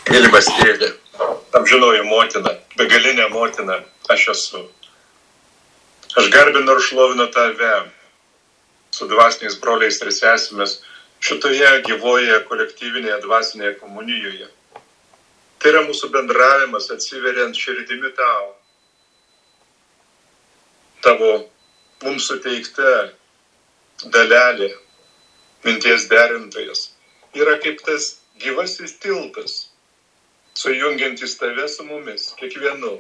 Mylimas tėve, amžinoji motina, begalinė motina, aš esu. Aš garbinu ir šlovinu tave su dvasiniais broliais ir sesėmis šitoje gyvoje kolektyvinėje dvasinėje komunijoje. Tai yra mūsų bendravimas atsiveriant širdimi tau. Tavo mums suteikta dalelė, minties derintojas, yra kaip tas gyvasis tiltas, sujungiantis tave su mumis, kiekvienu.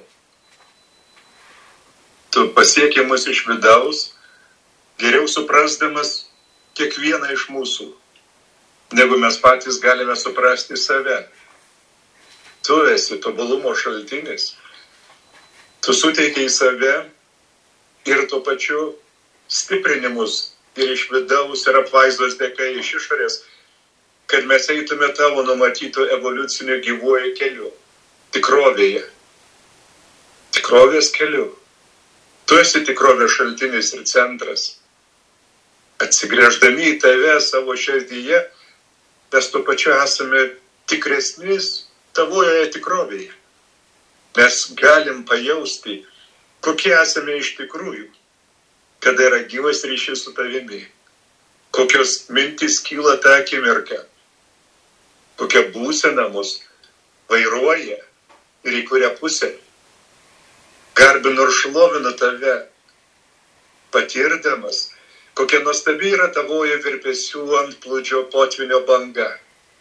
Tu pasieki mus iš vidaus, geriau suprasdamas kiekvieną iš mūsų, negu mes patys galime suprasti save. Tu esi tobulumo šaltinis. Tu suteikiai save ir tuo pačiu stiprinimus ir iš vidaus ir apvaizdos dėka iš išorės, kad mes eitume tavo numatytų evoliucinio gyvuoju keliu, tikrovėje, tikrovės keliu. Tu esi tikrovės šaltinis ir centras. Atsigręždami į tave savo širdyje, mes tuo pačiu esame tikresnis tavoje tikrovėje. Mes galim pajausti, kokie esame iš tikrųjų, kada yra gyvas ryšys su tavimi, kokios mintys kyla tą akimirką, kokia būsena mus vairuoja ir į kurią pusę. Garbinu ir šlovinu tave, patirdamas, kokia nuostabi yra tavoje virpesių antplūdžio potvinio banga.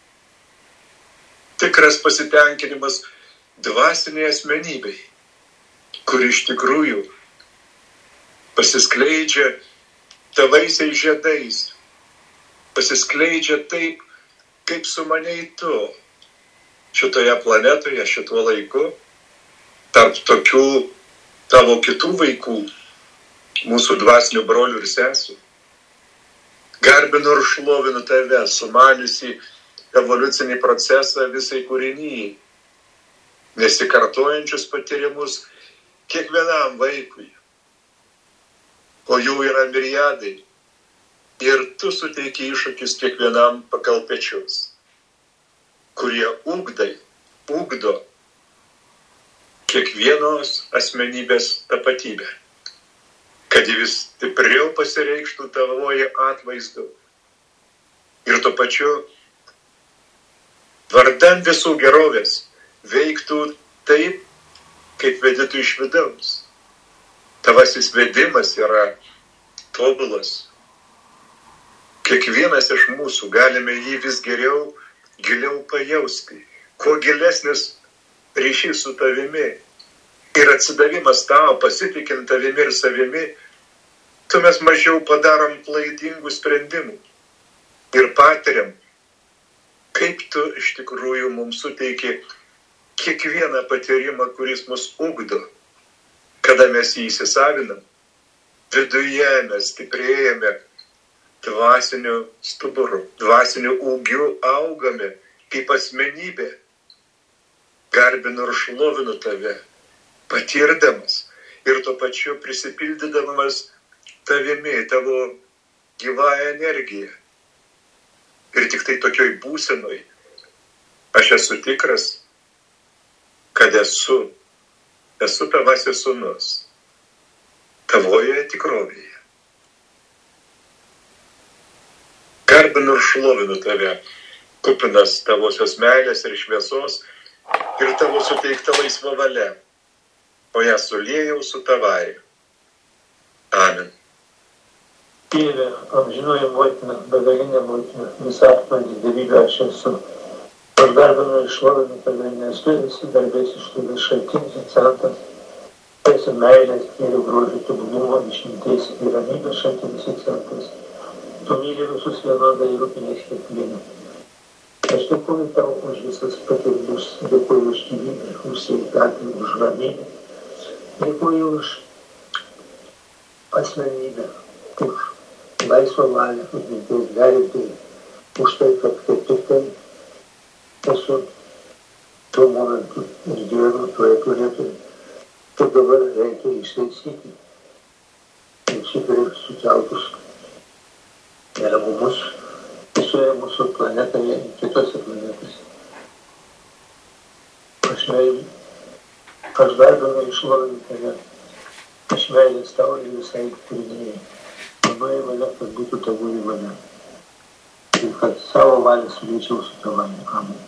Tikras pasitenkinimas dvasiniai asmenybei, kur iš tikrųjų pasiskleidžia tavaisiais žiedais, pasiskleidžia taip, kaip sumaniai tu šitoje planetoje, šituo laiku, tarp tokių tavo kitų vaikų, mūsų dvasinių brolių ir sesų. Garbinu ir šlovinu tave, sumaniusi evoliucinį procesą visai kūrinyjai, nesikartojančius patyrimus kiekvienam vaikui, o jų yra miriadai. Ir tu suteiki iššūkius kiekvienam pagal pečius, kurie ugdo kiekvienos asmenybės tapatybę, kad ji vis stipriau pasireikštų tavoje atvaizdu ir tuo pačiu vardan visų gerovės veiktų taip, kaip vedytų iš vidaus. Tavasis vedimas yra tobulas. Kiekvienas iš mūsų galime jį vis giliau pajausti. Kuo gilesnis ryšys su tavimi ir atsidavimas tau, pasitikint tavimi ir savimi, tuo mes mažiau padarom klaidingų sprendimų ir patiriam, kaip tu iš tikrųjų mums suteiki kiekvieną patyrimą, kuris mus ugdo. Kada mes jį įsisavinam, viduje mes stiprėjame dvasiniu stuburu, dvasiniu ūgiu augame kaip asmenybė. Garbinu ir šlovinu tave, patirdamas ir tuo pačiu prisipildydamas tavimi, tavo gyvąją energiją. Ir tik tai tokioj būsenoj aš esu tikras, kad esu tavasis sūnus, tavoje tikrovėje. Garbinu ir šlovinu tave, kupinas tavosios meilės ir šviesos ir tavo suteikta laisva valia, o ją suliejau su tavai. Amen. Tėve, amžinoji motina, begalinė motina, visapmanį dievybę aš esu. Aš garbinu ir šlovinu tave, nes tu esi garbės iš tavęs šaltinis ir centras. Tu esi meilės, gėrio, grožio, tobulumo, išminties ir ramybės šaltinis ir centras. Tu myli visus vienodai ir rūpinies kiekvienu. Aš dėkuoju tau už visas patirtus, dėkuoju už gyvybę, už sveikatą, už ramybę. Dėkuoju už asmenybę, už laisvą valią, už minties derintojų, už tai, kad kaip tik tai esu tuo momentu ir gyvenu toje planetoje, kad dabar reikia ištaisyti ir sukeltus neramumus visoje mūsų planetoje ir kitose planetose. iš meilės. Aš garbinu ir šlovinu tave, iš meilės tau ir visai kūrinijai. Manoji valia, kad būtų tavoji valia. Ir kad savo valią suliečiau su tavimi. Amen.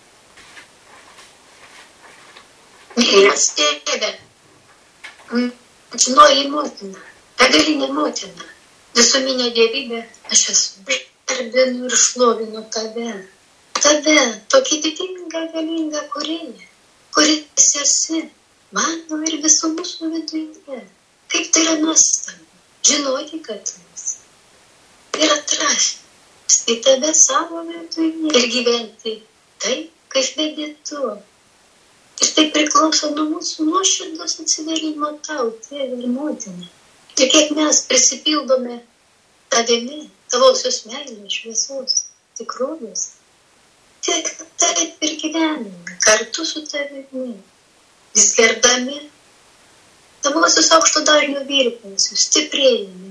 Mylimas tėve, amžinoji motina, begalinė motina, visuminė dievybė, aš esu garbinu ir šlovinu tave. Tave, tokį didingą, galingą kūrėją, kuris esi mano ir visų mūsų viduje. Kaip tai yra nuostabu, žinoti, kad tu esi. Ir atrasti tave savo viduje ir gyventi taip, kaip vedi tu. Ir tai priklauso nuo mūsų nuoširdos atsiverimo tau, tėve ir motina. Ir kiek mes prisipildome tavimi, tavosios meilės, šviesos, tikrovės, tiek taip ir gyvenime, kartu su tavimi, vis gerdami tavosios aukšto dažnio virpesius, stiprėjame,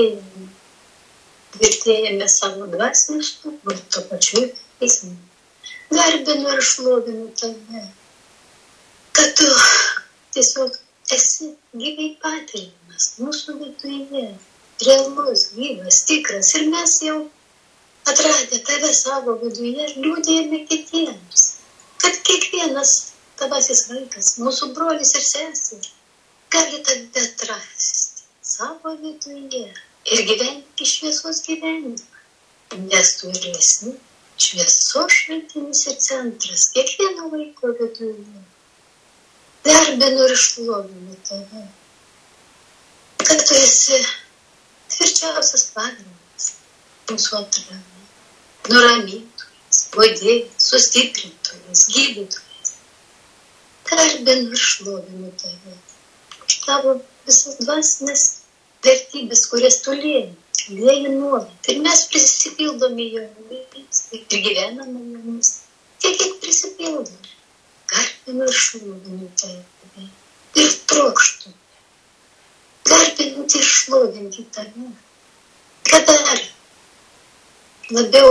tvirtėjame savo dvasinį stuburą, tuo pačiu esmė. Garbinu ir šlovinu tave, kad tu tiesiog esi gyvai patiriamas mūsų viduje, realus, gyvas, tikras. Ir mes jau atradę tave savo viduje liūdėjame kitiems, kad kiekvienas tavasis vaikas, mūsų brolis ir seserys, gali tave atrasti savo viduje ir gyventi šviesos gyvenimą, nes tu esi šviesos šaltinis ir centras kiekvieno vaiko viduje. Garbinu ir šlovinu tave, kad tu esi tvirčiausias pagrindas mūsų atramai, nuramintojas, guodėjas, sustiprintojas, gydytojas. Garbinu ir šlovinu tave už tavo visas dvasinės vertybės, kurias tu lieji nuolat. Ir mes prisipildome jomis ir gyvename jomis tiek, kiek prisipildome. Garbinu ir šlovinu tave ir trokštu garbinti ir šlovinti tave, kad dar labiau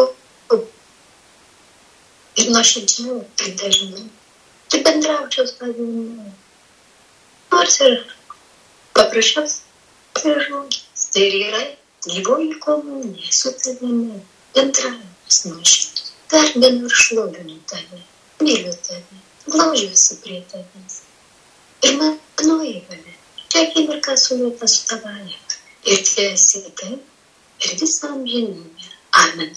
ir nuoširdžiau ir dažniau tu bendraučiau su tavimi. Nors ir paprasčiausiai žodžiais, tai ir yra gyvoji komunija su tavimi, bendravimas nuoširdus. Garbinu ir šlovinu tave, myliu tave, glaužiuosi prie tavęs. Ir manoji valia, čia akimirką sulėta su tavąja. Ir tu esi taip ir visą amžinybę. Amen.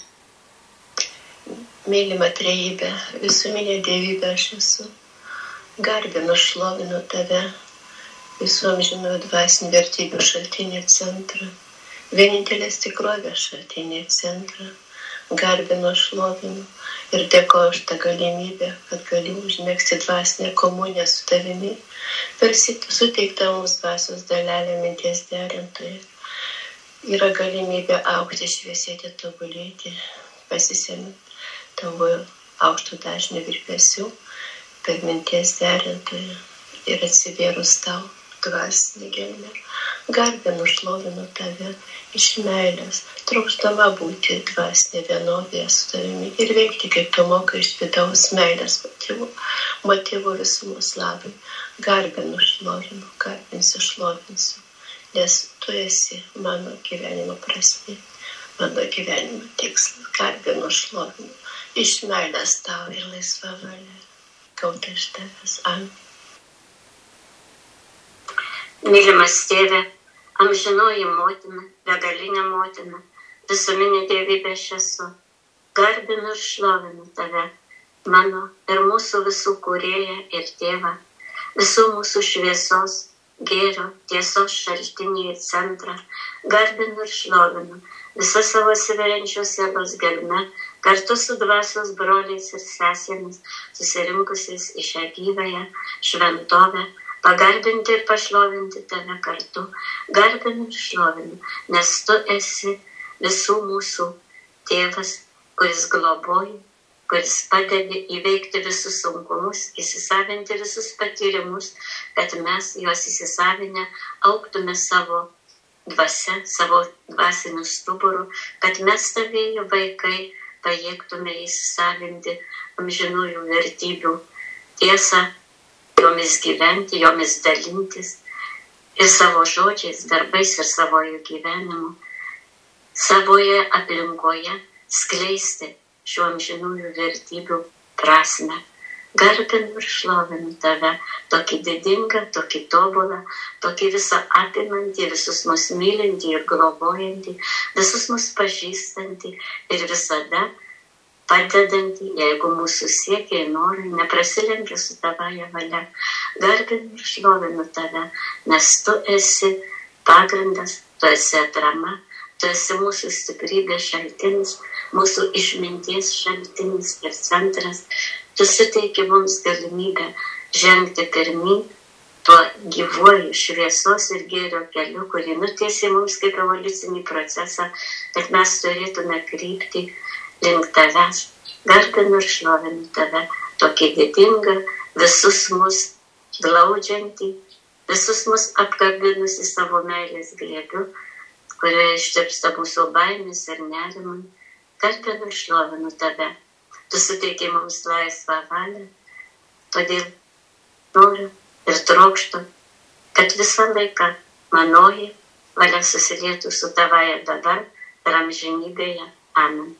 Mylima trejybė, visuminė dievybė aš esu. Garbinu, šlovinu tave, visų amžinųjų dvasinių vertybių šaltinį centrą, vienintelės tikrovės šaltinį centrą. Garbinu, šlovinu ir dėkoju už tą galimybę, kad galiu užmegzti dvasinę komuniją su tavimi, per suteiktą mums dvasios dalelę minties derintoje. Yra galimybė augti, šviesėti, tobulėti, pasisemiant tavo aukšto dažnio virpesių per minties derintoje ir atsivėrus tau dvasinį gelmę. Garbinu, šlovinu tave iš meilės, trokšdama būti dvasinė vienovėje su tavimi ir veikti, kaip tu mokai iš vidaus meilės motyvų visumos labui. Garbinu, šlovinu, garbinsiu, šlovinsiu, nes tu esi mano gyvenimo prasmė, mano gyvenimo tikslas. Garbinu, šlovinu, iš meilės tau ir laisva valia, gauta iš tavęs. Amen. Mylimas tėve, amžinoji motina, begalinė motina, visuminė dievybė aš esu. Garbinu ir šlovinu tave, mano ir mūsų visų kūrėją ir tėvą, visų mūsų šviesos, gėrio, tiesos šaltinį ir centrą. Garbinu ir šlovinu visą savo atsiveriančios sielos gelme, kartu su dvasios broliais ir sesėmis, susirinkusiais į šią gyvąją šventovę, pagarbinti ir pašlovinti tave kartu. Garbinu ir šlovinu, nes tu esi visų mūsų tėvas, kuris globoji, kuris padedi įveikti visus sunkumus, įsisavinti visus patyrimus, kad mes juos įsisavinę augtume savo dvasia, savo dvasiniu stuburu, kad mes tavėjų vaikai pajėgtume įsisavinti amžinųjų vertybių tiesą, jomis gyventi, jomis dalintis ir savo žodžiais, darbais ir savojo gyvenimu, savoje aplinkoje skleisti šių amžinųjų vertybių prasme. Garbinu ir šlovinu tave, tokį didingą, tokį tobulą, tokį visą apimantį, visus mus mylintį ir globojantį, visus mus pažįstantį ir visada padedantį, jeigu mūsų siekiai, norai neprasilenkia su tavaja valia. Garbinu ir šlovinu tave, nes tu esi pagrindas, tu esi atrama, tu esi mūsų stiprybės šaltinis, mūsų išminties šaltinis ir centras. Tu suteiki mums galimybę žengti pirmyn tuo gyvuoju šviesos ir gėrio keliu, kurį nutiesi mums kaip evoliucinį procesą, kad mes turėtume krypti link tavęs. Garbinu ir šlovinu tave, tokį didingą, visus mus glaudžiantį, visus mus apkabinusi savo meilės glėbiu, kurioje ištirpsta mūsų baimės ir nerimai. Garbinu ir šlovinu tave. Tu suteiki mums laisvą valią, todėl noriu ir trokštu, kad visą laiką manoji valia susilietų su tavaja dabar ir amžinybėje. Amen.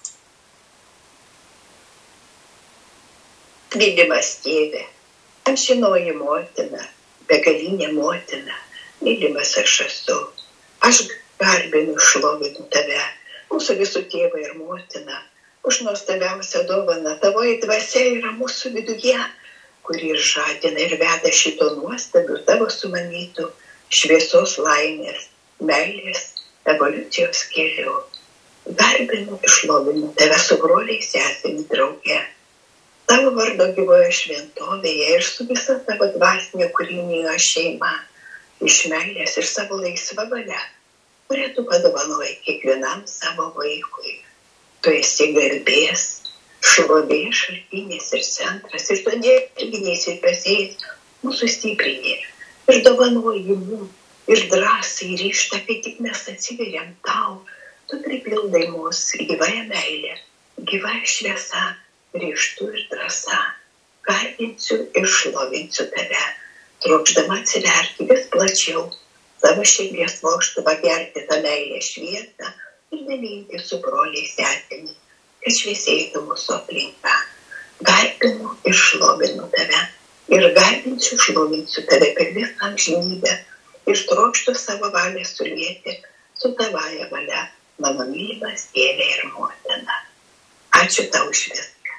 Mylimas tėve, amžinoji motina, begalinė motina, mylimas aš esu. Aš garbinu, šlovinu tave, mūsų visų tėvą ir motiną, už nuostabiausią dovaną. Tavoji dvasia yra mūsų viduje, kuri žadina ir veda šito nuostabių tavo sumanytų šviesos laimės, meilės, evoliucijos keliu. Garbinu ir šlovinu tave su broliais sesėmis drauge, tavo vardo gyvoje šventovėje ir su visa tavo dvasinė kūrinijos šeima, iš meilės ir savo laisvą valią, kurią tu padovanojai kiekvienam savo vaikui. Tu esi garbės, šlovės šaltinis ir centras, ir todėl irginiais ir pasėjais mūsų stiprinė, ir dovanoji mums, ir drąsai, ir ryžtą, kai tik mes atsiveriam tau, tu pripildai mūsų gyvąją meilę, gyvąją šviesą, ryžtų ir drąsą. Garbinsiu ir šlovinsiu tave, trokšdama atsiverti vis plačiau, savo širdies vožtuvą gerti tą meilę šviesą, ir dalinti su broliais sesėmis, kad šviesėtų mūsų aplinka. Garbinu ir šlovinu tave, ir garbinsiu, šlovinsiu tave per visą amžinybę, ir trokštu savo valią sulieti su tavaja valia, mano mylimas tėve ir motina. Ačiū tau už viską.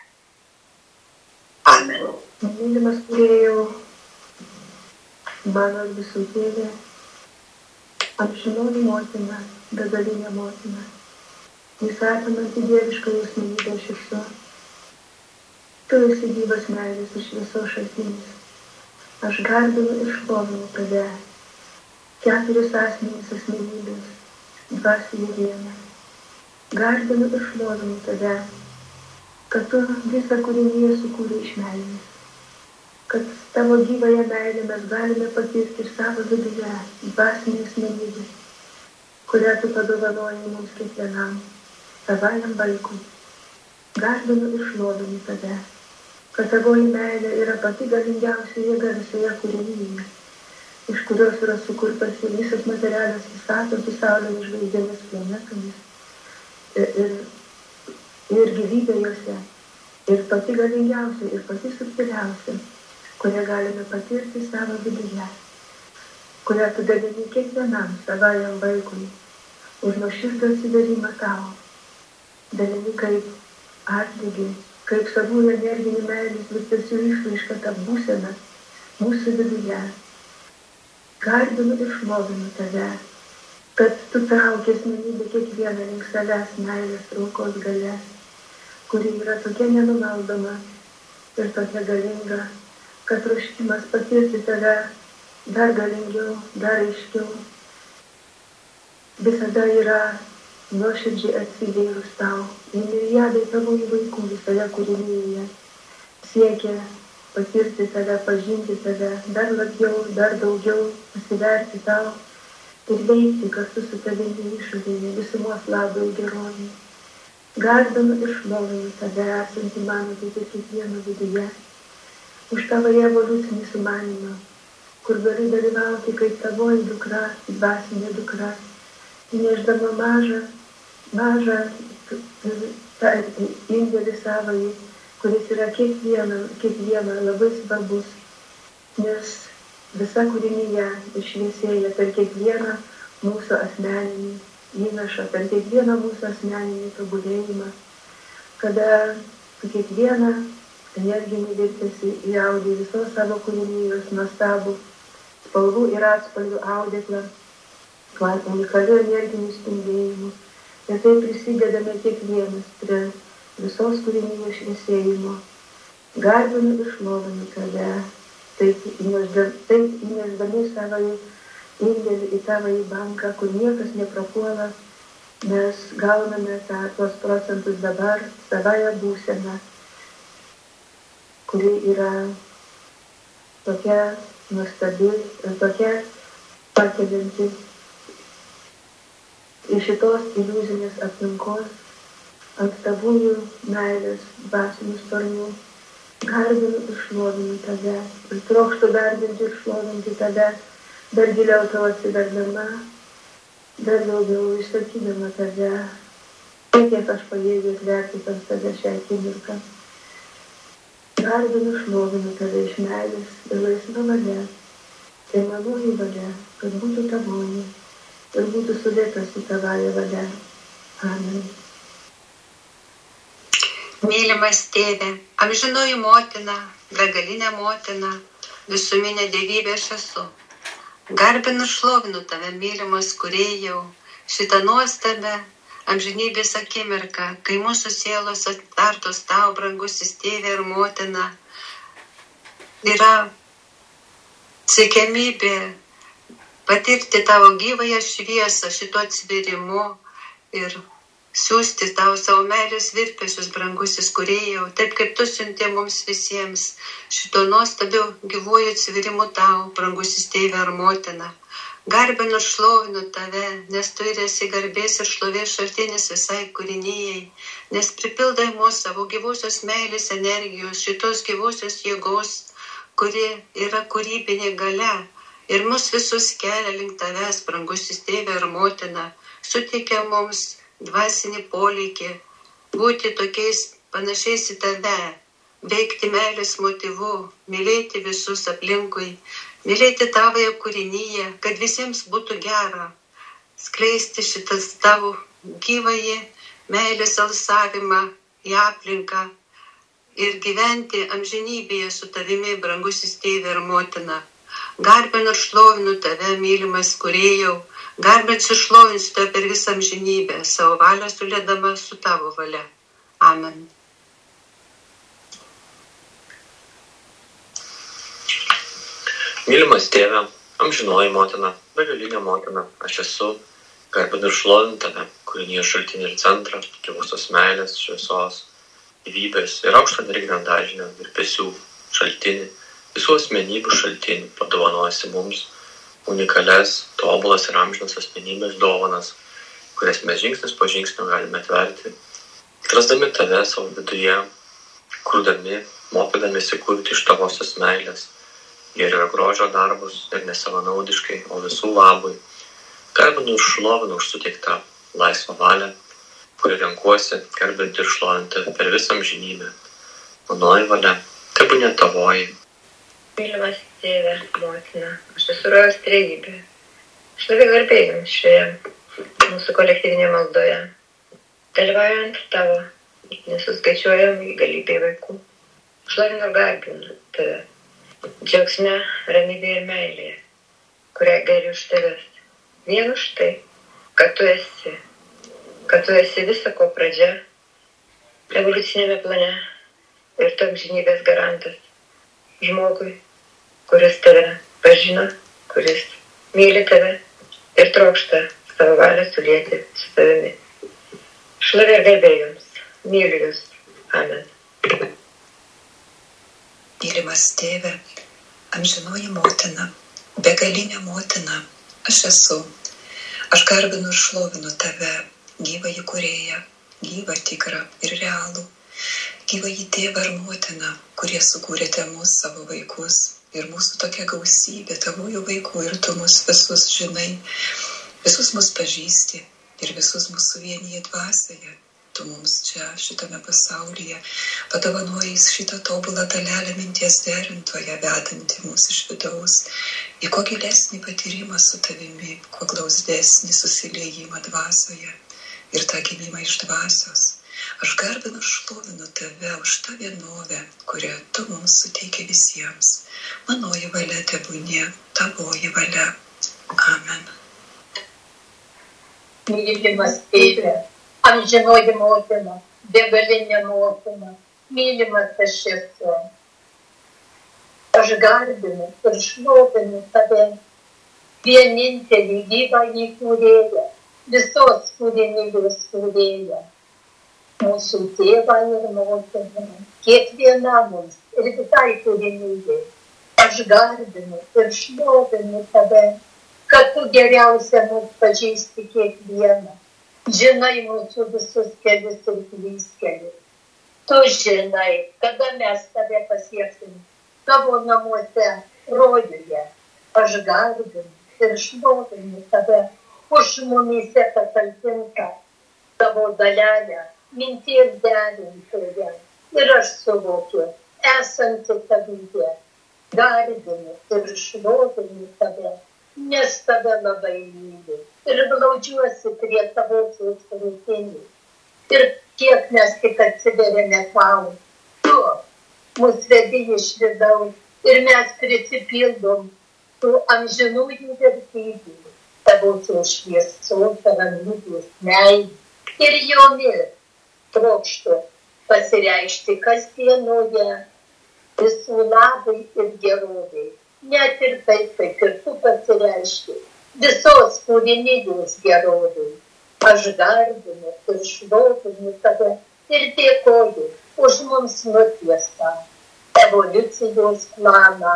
Amen. Mylimas turėjau, mano visų tėvė, amžinoji motina, begalinė motina, visapimanti dievišką jausmybę aš esu. Tu esi gyvas meilės ir šviesos šaltinis. Aš garbinu ir šlovinu tave, keturis asmenys asmenybės, dvasinė viena. Garbinu ir šlovinu tave, kad tu visą kūriniją sukūrei iš meilės, kad tavo gyvąją meilę mes galime patirti ir savo viduje, dvasinė asmenybė, kurią tu padovanoji mums kiekvienam, savajam vaikui. Garbinu ir šlovinu tave, kad tavoji meilė yra pati galingiausia jėga visoje kūrinyje, iš kurios yra sukurtas ir visas materialios visatos su saulėmis, žvaigždėmis, planetomis ir gyvybė jose, ir pati galingiausia, ir pati subtiliausia, kurią galime patirti savo viduje, kurią tu dalini kiekvienam savajam vaikui, už nuoširdų atsidavimą tau, dalini kaip atlygį, kaip savųjų energinį meilės virpesių išraišką tą būseną mūsų viduje. Garbinu ir šlovinu tave, kad tu trauki asmenybę kiekvieną link savęs meilės traukos galia, kuri yra tokia nenumaldoma ir tokia galinga, kad troškimas patirti tave dar galingiau, dar aiškiau, visada yra nuoširdžiai atsivėrus tau. Ir miriadai tavųjų vaikų visoje kūrinyje siekia patirti tave, pažinti tave, dar labiau, dar daugiau, pasiverti tau ir veikti kartu su tavimi išorėje visumos labui gerovei. Garbinu ir šlovinu tave, esantį mano kaip ir kiekvieno viduje. už tavo evoliucinį sumanimą, kur gali dalyvauti kaip tavoji dukra, dvasinė dukra, įnešdama mažą tą indėlį savąjį, kuris yra kiekviena labai svarbus, nes visa kūrinyje išviesėja per kiekvieną mūsų asmeninį įnašą, per kiekvieną mūsų asmeninį tobulėjimą, kada kiekviena energinį virtėsi įaudė visos savo kūrinijos nuostabų spalvų ir atspalvių audeklą, unikalių energinių spindėjimų. Ir tai prisidedame kiekvienas prie visos kūrinijos šviesėjimo. Garbinu ir šlovinu tave, taip įnešdami savąjį indėlį į tavąjį banką, kur niekas neprapuola, mes gauname tuos procentus dabar, savąją būseną, kuri yra tokia nuostabi ir tokia pakelianti iš šitos iliuzinės aplinkos ant tavųjų meilės dvasinių sparnų. Garbinu ir šlovinu tave ir trokštu garbinti ir šlovinti tave, dar giliau tau atsiverdama, dar daugiau išsakydama tave, kiek aš pajėgiu atverti ant tave šią akimirką. Garbinu ir šlovinu tave iš meilės ir laisva valia, tai manoji valia, kad būtų tavoji ir būtų sudėtas į tavąją valia. Amen. Mylimas tėve, amžinoji motina, begalinė motina, visuminė dievybė aš esu. Garbinu ir šlovinu tave, mylimas kūrėjau, šitą nuostabę amžinybės akimirką, kai mūsų sielos atvertos tau, brangusis tėve ir motina, yra siekiamybė patirti tavo gyvąją šviesą šito atsivėrimu ir siūsti tau savo meilės virpesius, brangusis kūrėjau, taip kaip tu siuntė mums visiems šito nuostabiu gyvuoju atsivėrimu tau, brangusis tėve ar motina. Garbinu ir šlovinu tave, nes tu ir esi garbės ir šlovės šaltinis visai kūrinijai, nes pripildai mūsų savo gyvosios meilės energijos, šitos gyvosios jėgos, kuri yra kūrybinė galia. Ir mus visus kelia link tavęs, brangusis tėve ir motina, suteikia mums dvasinį polėkį, būti tokiais panašiais į tave, veikti meilės motyvu, mylėti visus aplinkui, mylėti tavąją kūrinyje, kad visiems būtų gera, skleisti šitas tavo gyvąjį meilės alsavimą į aplinką ir gyventi amžinybėje su tavimi, brangusis tėve ir motina. Garbinu ir šlovinu tave, mylimas kūrėjau, garbinsiu ir šlovinsiu tave per visą amžinybę, savo valią sulėdama su tavo valia. Amen. Mylimas tėve, amžinoji motina, begalinė motina, aš esu, garbinu ir šlovinu tave, kūrinijos šaltinį ir centrą, gyvosios meilės, šviesos, gyvybės ir aukšto energinio dažnio virpesių šaltinį, visų asmenybių šaltinių, padovanosi mums unikalias, tobulas ir amžinas asmenybės dovanas, kurias mes žingsnis po žingsnio galime atverti, atrasdami tave savo viduje, kurdami, mokydamiesi kurti iš tavosios meilės, gėrio ir grožio darbus ir nesavanaudiškai, o visų labui. Garbinu ir šlovinu už suteiktą laisvą valią, kuri renkuosi garbinti ir šlovinti per visą amžinybę. Manoji valia, tebūnie tavoji. Mylimas tėve, motina, aš esu rojaus trejybė. Šlovė garbė jums šioje mūsų kolektyvinėje maldoje. Dalyvaujant tavo nesuskaičiuojamai galybei vaikų. Šlovinu ir garbinu tave. Džiaugsme, ramybėje ir meilėje, kurią geriu už tavęs. Vien už tai, kad tu esi visako pradžia, evoliucinėme plane ir tu amžinybės garantas žmogui, kuris tave pažino, kuris myli tave ir trokšta savo valią sulieti su tavimi. Šlovė ir garbė jums, myliu jūs. Amen. Mylimas tėve, amžinoji motina, begalinė motina, aš esu. Aš garbinu ir šlovinu tave, gyvąjį kūrėją, gyvą, tikrą ir realų. gyvąjį tėvą ir motiną, kurie sukūrėte mus savo vaikus ir mūsų tokia gausybė, tavųjų vaikų, ir tu mus visus žinai, visus mus pažįsti ir visus mūsų vienyje dvasioje. Tu mums čia, šitame pasaulyje, padovanojai šitą tobulą dalelę minties derintoje, vedantį mus iš vidaus, į kuo gilesnį patyrimą su tavimi, kuo glausdesnį susiliejimą dvasioje ir tą gimimą iš dvasios. Aš garbinu, šlovinu tave už tą vienovę, kurią tu mums suteikė visiems. Manoji valia tebūnie tavoji valia. Amen. Mylimas tėve, amžinoji motina, begalinė motina, mylimas aš esu. Aš garbinu ir šlovinu tave, vienintelį gyvąjį kūrėją, visos kūrinijos kūrėją, mūsų tėvą ir motiną, kiekvienam mums ir visai kūrinijai. Aš garbinu ir šlovinu tave, kad tu geriausia mums pažįsti kiekvieną. Žinai mūsų visus kelius ir klystkelius. Tu žinai, kada mes tave pasieksim tavo namuose, rojuje. Aš garbinu ir šlovinu tave už mumyse patalpintą tavo dalelę, minties derintoje. Ir aš suvokiu, esanti tavyje, garbinu ir šlovinu tave, nes tave labai myliu. Ir glaudžiuosi prie tavosios krūtinės. Ir kiek mes tik atsiverėme tau, tu mus vedi iš vidaus ir mes prisipildom tų amžinųjų vertybių, tavosios šviesos, ramybės, meilės. Ir jomis trokštu pasireikšti kasdienoje visų labai ir gerovai. Net ir taip, kaip ir tu pasireiški. Visos kūrinijos gerovai. Aš garbinu ir šlovinu tave ir dėkoju už mums nutiestą evoliucijos planą.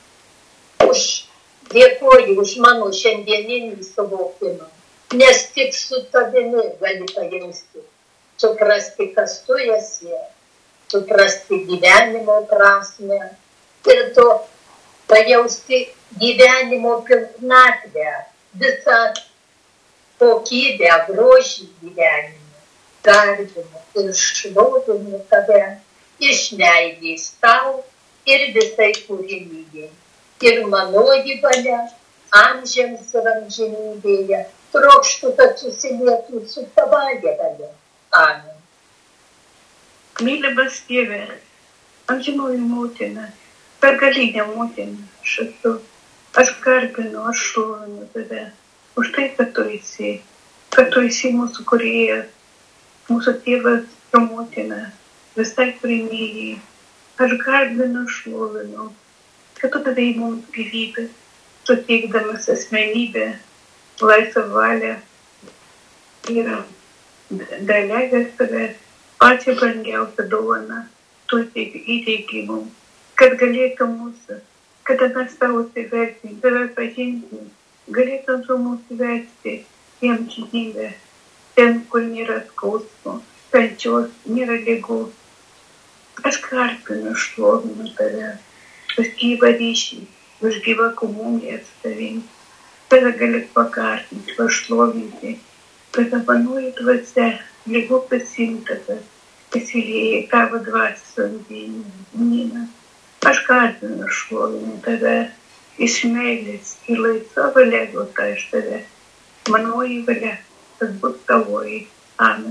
Dėkoju už mano šiandieninį suvokimą, nes tik su tavimi gali pajausti, suprasti, kas tu esi, suprasti gyvenimo prasmę ir to pajausti gyvenimo pilnatvę, visą kokybę, grožį gyvenimo. Garbinu ir šlovinu tave iš meilės tau ir visai kūrinijai. Ir manoji valia amžiams ir amžinybėje trokštu, kad susilietų su tavąja valia. Amen. Mylimas tėve, amžinoji motina, begalinė motina, aš esu. Aš garbinu, aš šlovinu tave už tai, kad tu esi mūsų kūrėjas, mūsų tėvas ir motina, visai kūrinijai. Aš garbinu, šlovinu, kad tu davei mums gyvybę, suteikdamas asmenybę, laisvą valią ir dalelės tave, pačią brangiausią dovaną, tu įteiki mums, kad galėtų mūsų, kada mes tavo atsiversim, tave pažinsim, galėtum su mūsų vesti į amžinybę, ten, kur nėra skausmo, kančios, nėra ligų. Aš garbinu, šlovinu tave už gyvą ryšį, už gyvą komuniją su tavim. Tave gali pakartinti, pašlovinti, kad apanoji dvasia, ligų pasimtakas, įsilieja į tavo dvasios vandenyną. Aš garbinu, šlovinu tave iš meilės ir laisva valia duota iš tave. Manoji valia, tas bus tavoji. Amen.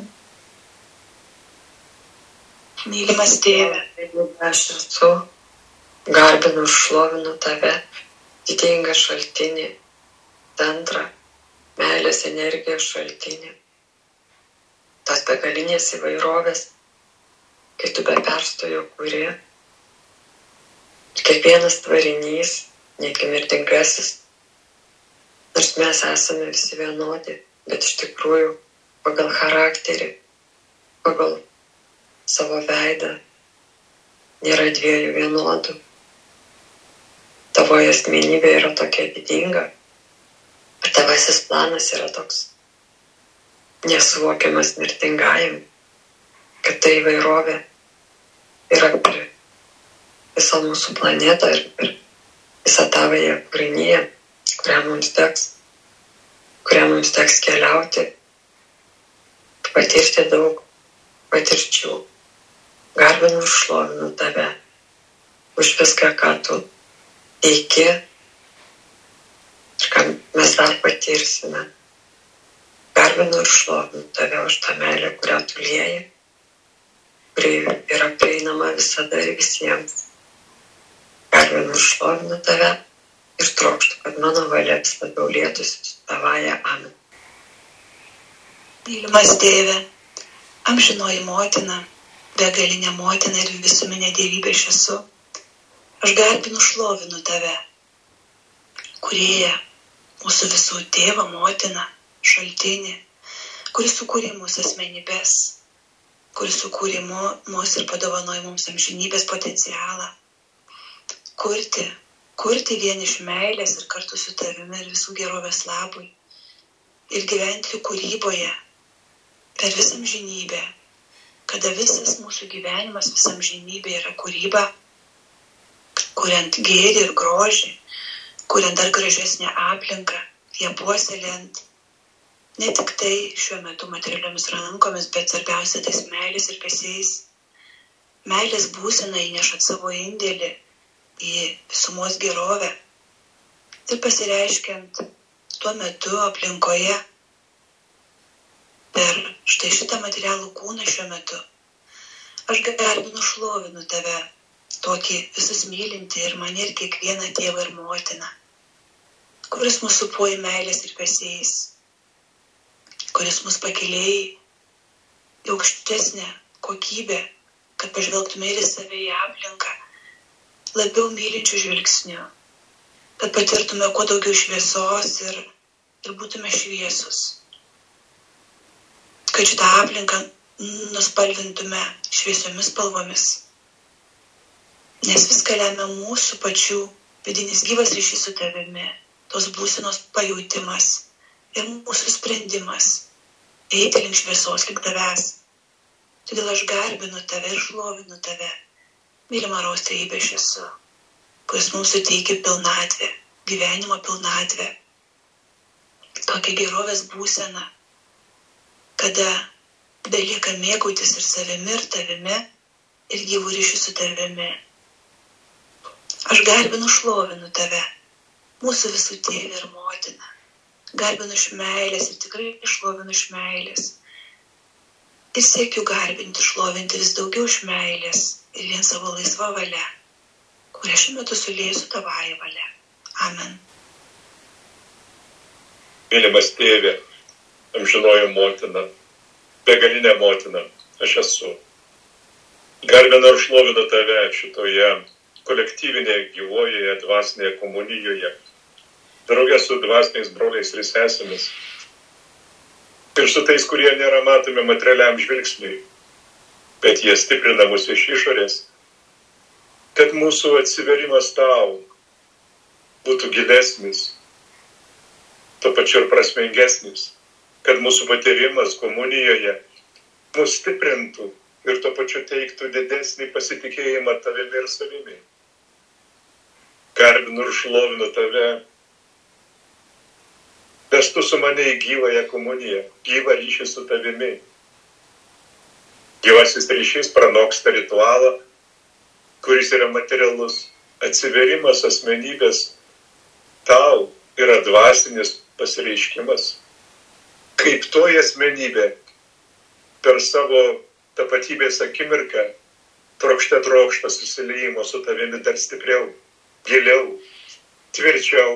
Mylimas tėve, aš esu, garbinu, šlovinu tave, didingą šaltinį, centrą, meilės energijos šaltinį, tas begalinės įvairovės, kai tu be perstojo kuri, kiekvienas tvarinys, netgi mirtingasis, nors mes esame visi vienodi, bet iš tikrųjų pagal charakterį, pagal savo veidą nėra dviejų vienodų. Tavo asmenybė yra tokia didinga, ir tavasis planas yra toks nesuvokiamas mirtingajam, kad ta įvairovė yra per visą mūsų planetą ir per visą tavąją kūriniją, kurią mums teks keliauti, patirti daug patirčių. Garbinu ir šlovinu tave už viską, ką tu teiki ir ką mes dar patirsime. Garbinu ir šlovinu tave už tą meilę, kurią tu lieji, kuri yra prieinama visada ir visiems. Garbinu ir šlovinu tave ir trokštu, kad mano valia vis labiau lietųsi su tavaja. Amen. Mylimas Tėve, amžinoji motina, begalinė motina ir visuminė dievybė aš esu. Aš garbinu, šlovinu tave, kūrėja, mūsų visų tėvą, motiną, šaltinį, kuris sukūrė mūsų asmenybės, kuris sukūrė mus ir padovanojo mums amžinybės potencialą. Kurti vien iš meilės ir kartu su tavimi ir visų gerovės labui. Ir gyventi kūryboje per visą amžinybę, kada visas mūsų gyvenimas, visa amžinybė yra kūryba, kuriant gėrį ir grožį, kuriant dar gražesnę aplinką, ją puoselėjant ne tik tai šiuo metu materialiomis rankomis, bet svarbiausia tais meilės ir pesėjais. Meilės būsena įnešat savo indėlį į visumos gerovę ir pasireiškiant tuo metu aplinkoje per štai šitą materialų kūną šiuo metu. Aš garbinu, šlovinu tave, tokį visus mylinti ir mane ir kiekvieną tėvą ir motiną, kuris mus supuoja meilės ir pesėjais, kuris mus pakėlėjai į aukštesnę kokybę, kad pažvelgtume ir į save, į aplinką, labiau mylinčių žvilgsnių, kad patirtume kuo daugiau šviesos ir būtume šviesus, kad šitą aplinką nuspalvintume šviesiomis spalvomis, nes viską lemia mūsų pačių vidinis gyvas ryšys su tavimi, tos būsenos pajautimas ir mūsų sprendimas eiti link šviesos, link tavęs. Todėl aš garbinu tave ir šlovinu tave, mylima Trejybė aš esu, kuris mums suteikia pilnatvę, gyvenimo pilnatvę, tokią gerovės būseną, kada belieka mėgautis ir savimi, ir tavimi, ir gyvų ryšių su tavimi. Aš garbinu, šlovinu tave, mūsų visų tėvę ir motiną. Garbinu iš meilės ir tikrai šlovinu iš meilės. Ir siekiu garbinti, šlovinti vis daugiau iš meilės ir vien savo laisvą valią, kurią šiuo metu sulieju su tavaja valia. Amen. Mylimas Tėve, amžinoji motina, begalinė motina, aš esu. Garbinu ir šlovinu tave šitoje kolektyvinėje, gyvojoje, dvasinėje komunijoje, drauge su dvasiniais broliais ir sesėmis. Ir su tais, kurie nėra matomi materialiam žvilgsniui, bet jie stiprina mus iš išorės, kad mūsų atsiverimas tau būtų gilesnis, tuo pačiu ir prasmingesnis, kad mūsų patyrimas komunijoje mus stiprintų ir tuo pačiu teiktų didesnį pasitikėjimą tavimi ir savimi. Garbinu ir šlovinu tave, nes tu su mane į gyvąją komuniją, gyvą ryšį su tavimi. Gyvasis ryšys pranoksta ritualą, kuris yra materialus. Atsiverimas asmenybės tau yra dvasinis pasireiškimas. Kaip toji asmenybė per savo tapatybės akimirką trokšta susiliejimo su tavimi dar stipriau, giliau, tvirčiau.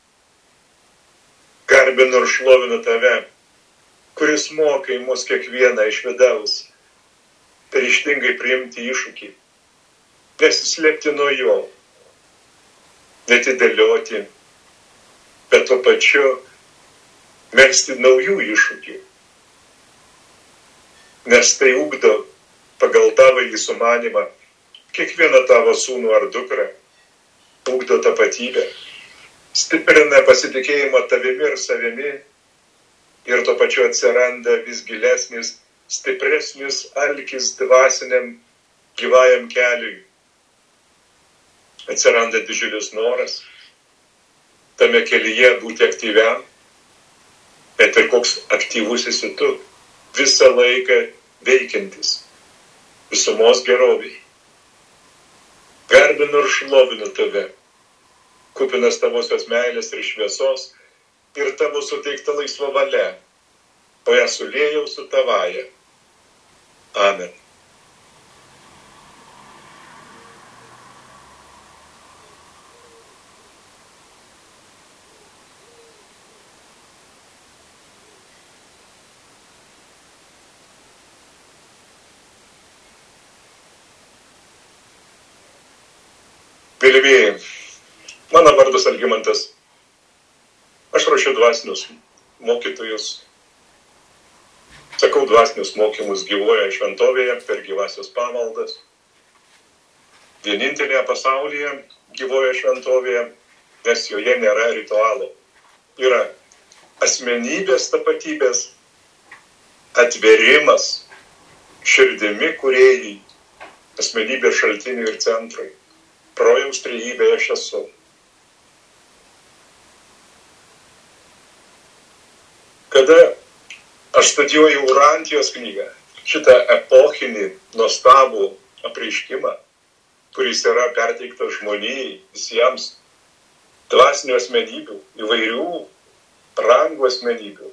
Garbinu ir šlovinu tave, kuris mokai mus kiekvieną iš vidaus ryžtingai priimti iššūkį, nesislėpti nuo jo, netidėlioti, bet tuo pačiu melsti naujų iššūkių, nes tai ugdo pagal tavąjį sumanymą kiekvieną tavo sūnų ar dukrą, ugdo tapatybę, stiprina pasitikėjimą tavimi ir savimi ir tuo pačiu atsiranda vis gilesnis, stipresnis alkis dvasiniam gyvajam keliui atsiranda didžiulis noras tame kelyje būti aktyviam, bet ir koks aktyvus esi tu, visą laiką veikiantis visumos geroviai. Garbinu ir šlovinu tave, kupinas tavosios meilės ir šviesos ir tavo suteikta laisva valia, o ją suliejau su tavaja. Amen. Mylimieji, mano vardas Algimantas. Aš ruošiu dvasinius mokytojus. Sakau dvasinius mokymus gyvoje šventovėje per gyvasios pamaldas. Vienintelėje pasaulyje gyvoje šventovėje, nes joje nėra ritualo. Yra asmenybės tapatybės atverimas širdimi kūrėjai, asmenybės šaltiniui ir centrui. Rojaus trejybėje aš esu. Kada aš studijuoju Urantijos knygą, šitą epochinį nuostabų apreiškimą, kuris yra perteiktas žmonijai, visiems dvasinių asmenybių, įvairių rangų asmenybių,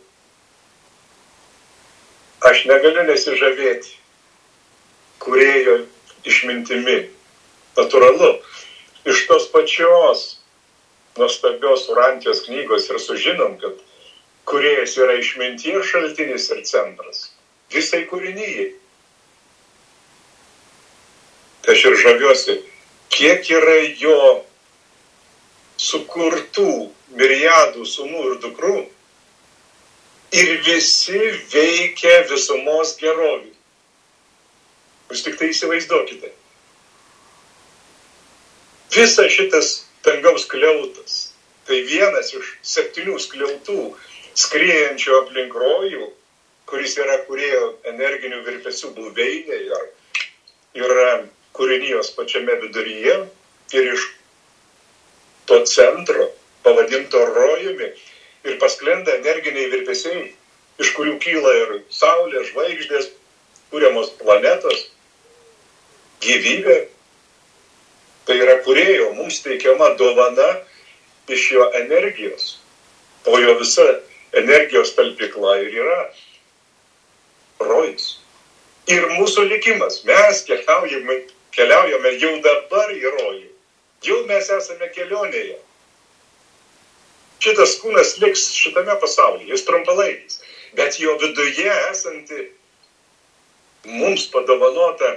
aš negaliu nesižavėti kūrėjo išmintimi. Natūralu, iš tos pačios nuostabios Urantijos knygos ir sužinom, kad kūrėjas yra išminties šaltinis ir centras visai kūrinyjai. Tai aš ir žaviuosi, kiek yra jo sukurtų miriadų sūnų ir dukrų ir visi veikia visumos gerovį. Jūs tik tai įsivaizduokite. Visa šitas dangaus skliautas, tai vienas iš 7 skliautų skriejančių aplink rojų, kuris yra kūrėjo energinių virpesių buveinė ir yra kūrinijos pačiame viduryje ir iš to centro, pavadinto rojumi, ir pasklenda energiniai virpesiai, iš kurių kyla ir saulė, žvaigždės, kuriamos planetos, gyvybė. Tai yra kūrėjo mums teikiama dovana iš jo energijos, o jo visa energijos talpykla ir yra rojus. Ir mūsų likimas, mes keliaujame jau dabar į rojų, jau mes esame kelionėje. Šitas kūnas liks šitame pasaulyje, jis trumpalaikis, bet jo viduje esanti mums padovanota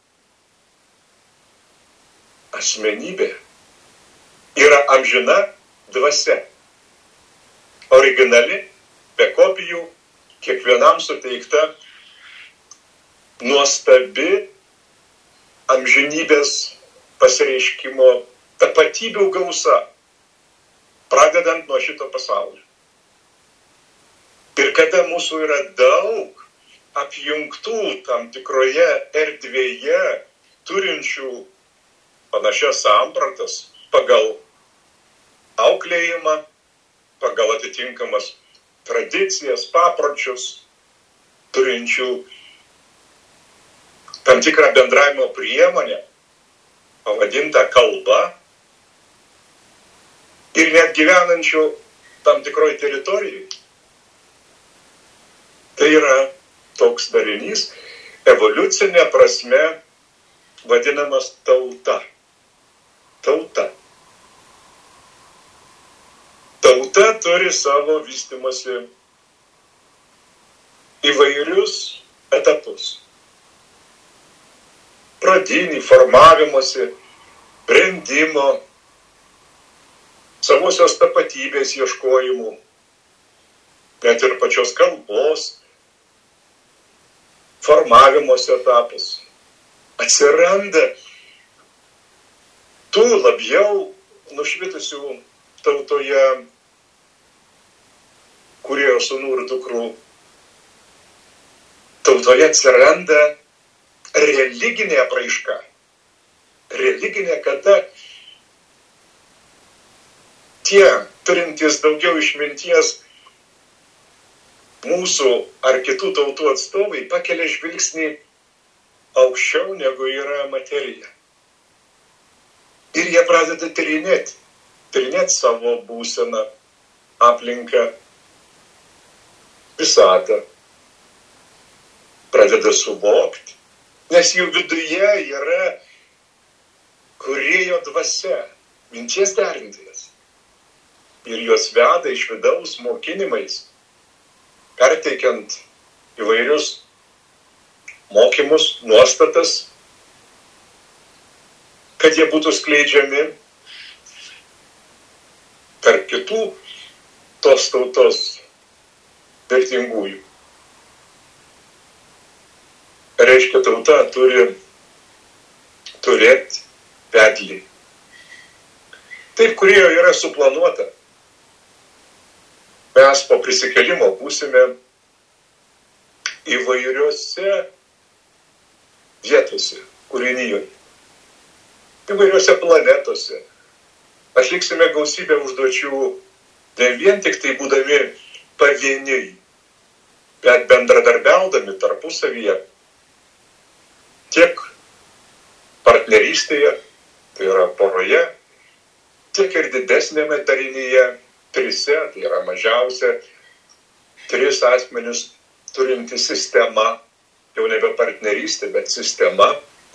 asmenybė yra amžina dvasia, originali, be kopijų, kiekvienam suteikta nuostabi amžinybės pasireiškimo tapatybių gausa, pradedant nuo šito pasaulio. Ir kada mūsų yra daug apjungtų tam tikroje erdvėje, turinčių panašias sampratas pagal auklėjimą, pagal atitinkamas tradicijas, papročius, turinčių tam tikrą bendravimo priemonę, pavadintą kalba, ir net gyvenančių tam tikroj teritorijai. Tai yra toks darinys, evoliucinė prasme vadinamas tauta. Tauta. Tauta turi savo vystimosi įvairius etapus. Pradinį formavimosi, brendimo, savosios tapatybės ieškojimų, net ir pačios kalbos formavimosi etapas. Atsiranda tų labiau nušvitusių tautoje kūrėjo sūnų ir dukrų. Tautoje atsiranda religinė apraiška. Religinė, kada tie turintys daugiau išminties mūsų ar kitų tautų atstovai pakelia žvilgsnį aukščiau negu yra materija. Ir jie pradeda tyrinėti savo būseną, aplinką, visatą. Pradeda suvokti, nes jų viduje yra kūrėjo dvasia, minties derintojas. Ir juos veda iš vidaus mokinimais, perteikiant įvairius mokymus, nuostatas, kad jie būtų skleidžiami tarp kitų tos tautos vertingųjų. Reiškia, tauta turi turėti vedlį. Taip, kurie yra suplanuota. Mes po prisikėlimo būsime įvairiose vietose, kūrinijoje, įvairiose planetose. Atliksime gausybę užduočių, ne vien tik tai būdami pavieniai, bet bendradarbiaudami tarpusavyje, tiek partnerystėje, tai yra poroje, tiek ir didesnėme darinyje, trise, tai yra mažiausia, 3 asmenis turinti sistema, jau nebe partnerystė, bet sistema.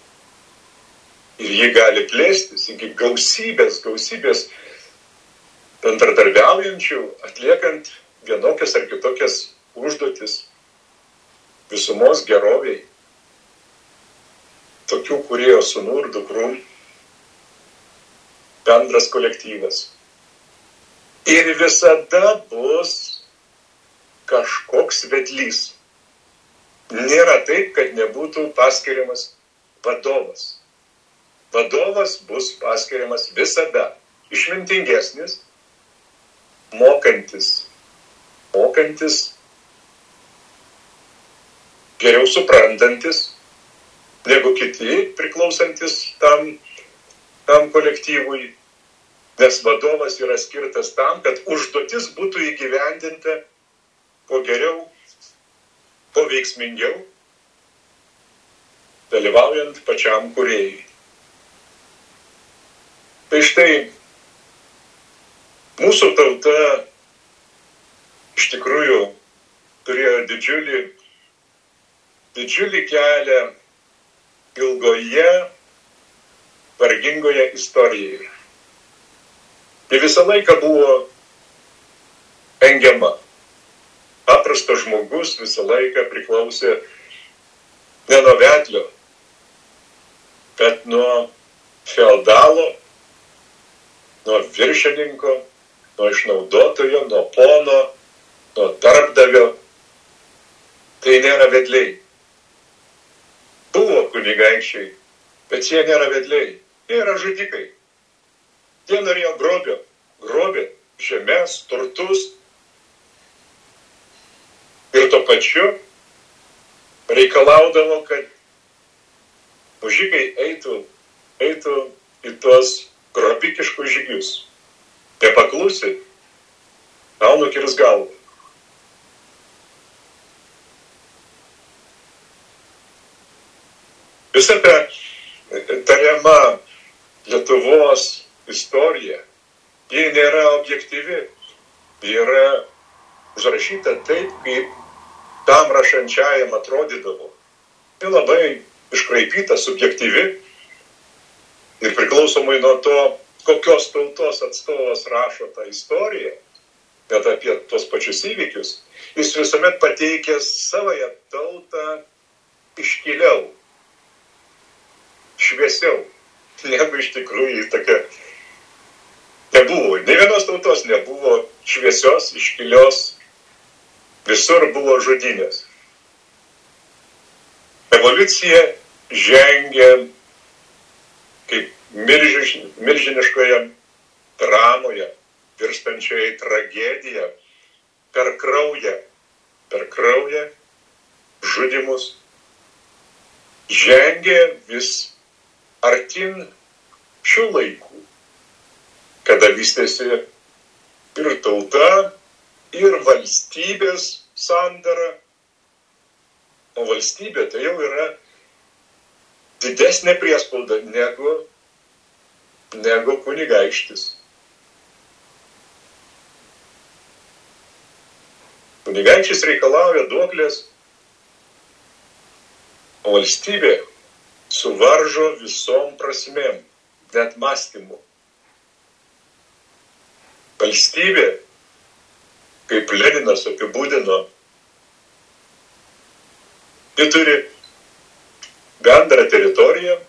Ir ji gali plėstis iki gausybės bendradarbiaujančių, atliekant vienokias ar kitokias užduotis visumos geroviai. Tokių kūrėjo sūnų ir dukrų bendras kolektyvas. Ir visada bus kažkoks vedlys. Nėra taip, kad nebūtų paskiriamas vadovas. Vadovas bus paskiriamas visada. Išmintingesnis, mokantis, geriau suprantantis negu kiti priklausantis tam kolektyvui. Nes vadovas yra skirtas tam, kad užduotis būtų įgyvendinta kuo geriau, kuo veiksmingiau, dalyvaujant pačiam kūrėjui. Tai štai, mūsų tauta iš tikrųjų turėjo didžiulį kelią ilgoje, vargingoje istorijoje. Ji visą laiką buvo engiama. Paprastas žmogus visą laiką priklausė ne nuo vedlio, bet nuo feodalo, nuo viršininko, nuo išnaudotojo, nuo pono, nuo darbdavio. Tai nėra vedliai. Buvo kunigaikščiai, bet jie nėra vedliai. Jie yra žudikai. Jie norėjo grobė žemės, turtus ir tuo pačiu reikalaudavo, kad mužikai eitų į tuos grobikiškus žygius. Nepaklusi, tau nukirs galvą. Visa ta tariama Lietuvos istorija, ji nėra objektyvi, ji yra užrašyta taip, kaip tam rašančiajam atrodydavo. Ji labai iškraipyta, subjektyvi ir priklausomai nuo to, kokios tautos atstovas rašo tą istoriją, bet apie tos pačius įvykius, jis visuomet pateikęs savoje tautą iškiliau, šviesiau, negu iš tikrųjų tokia nebuvo. Ne vienos tautos nebuvo šviesios, iškilios, visur buvo žudynės. Evoliucija žengia kaip milžiniškoje dramoje, virstančioje į tragediją, per kraują, žudymus, žengė vis artin šių laikų, kada vystėsi ir tauta, ir valstybės sandara. O valstybė tai jau yra didesnė priespauda negu kunigaikštis. Kunigaikštis reikalauja duoklės, o valstybė suvaržo visom prasmėm, net mąstymu. Valstybė, kaip Leninas apibūdino, ji turi bendrą teritoriją,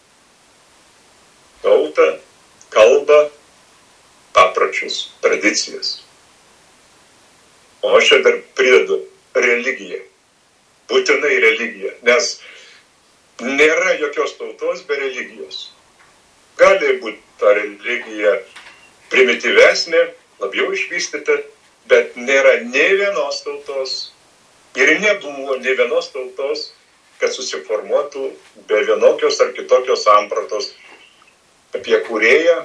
tautą, kalbą, papročius, tradicijas. O aš čia dar pridedu religiją. Būtinai religija, nes nėra jokios tautos be religijos. Gali būti ta religija primityvesnė, labiau išvystyta, bet nėra nė vienos tautos ir nebuvo nė vienos tautos, kad susiformuotų be vienokios ar kitokios sampratos apie kūrėją,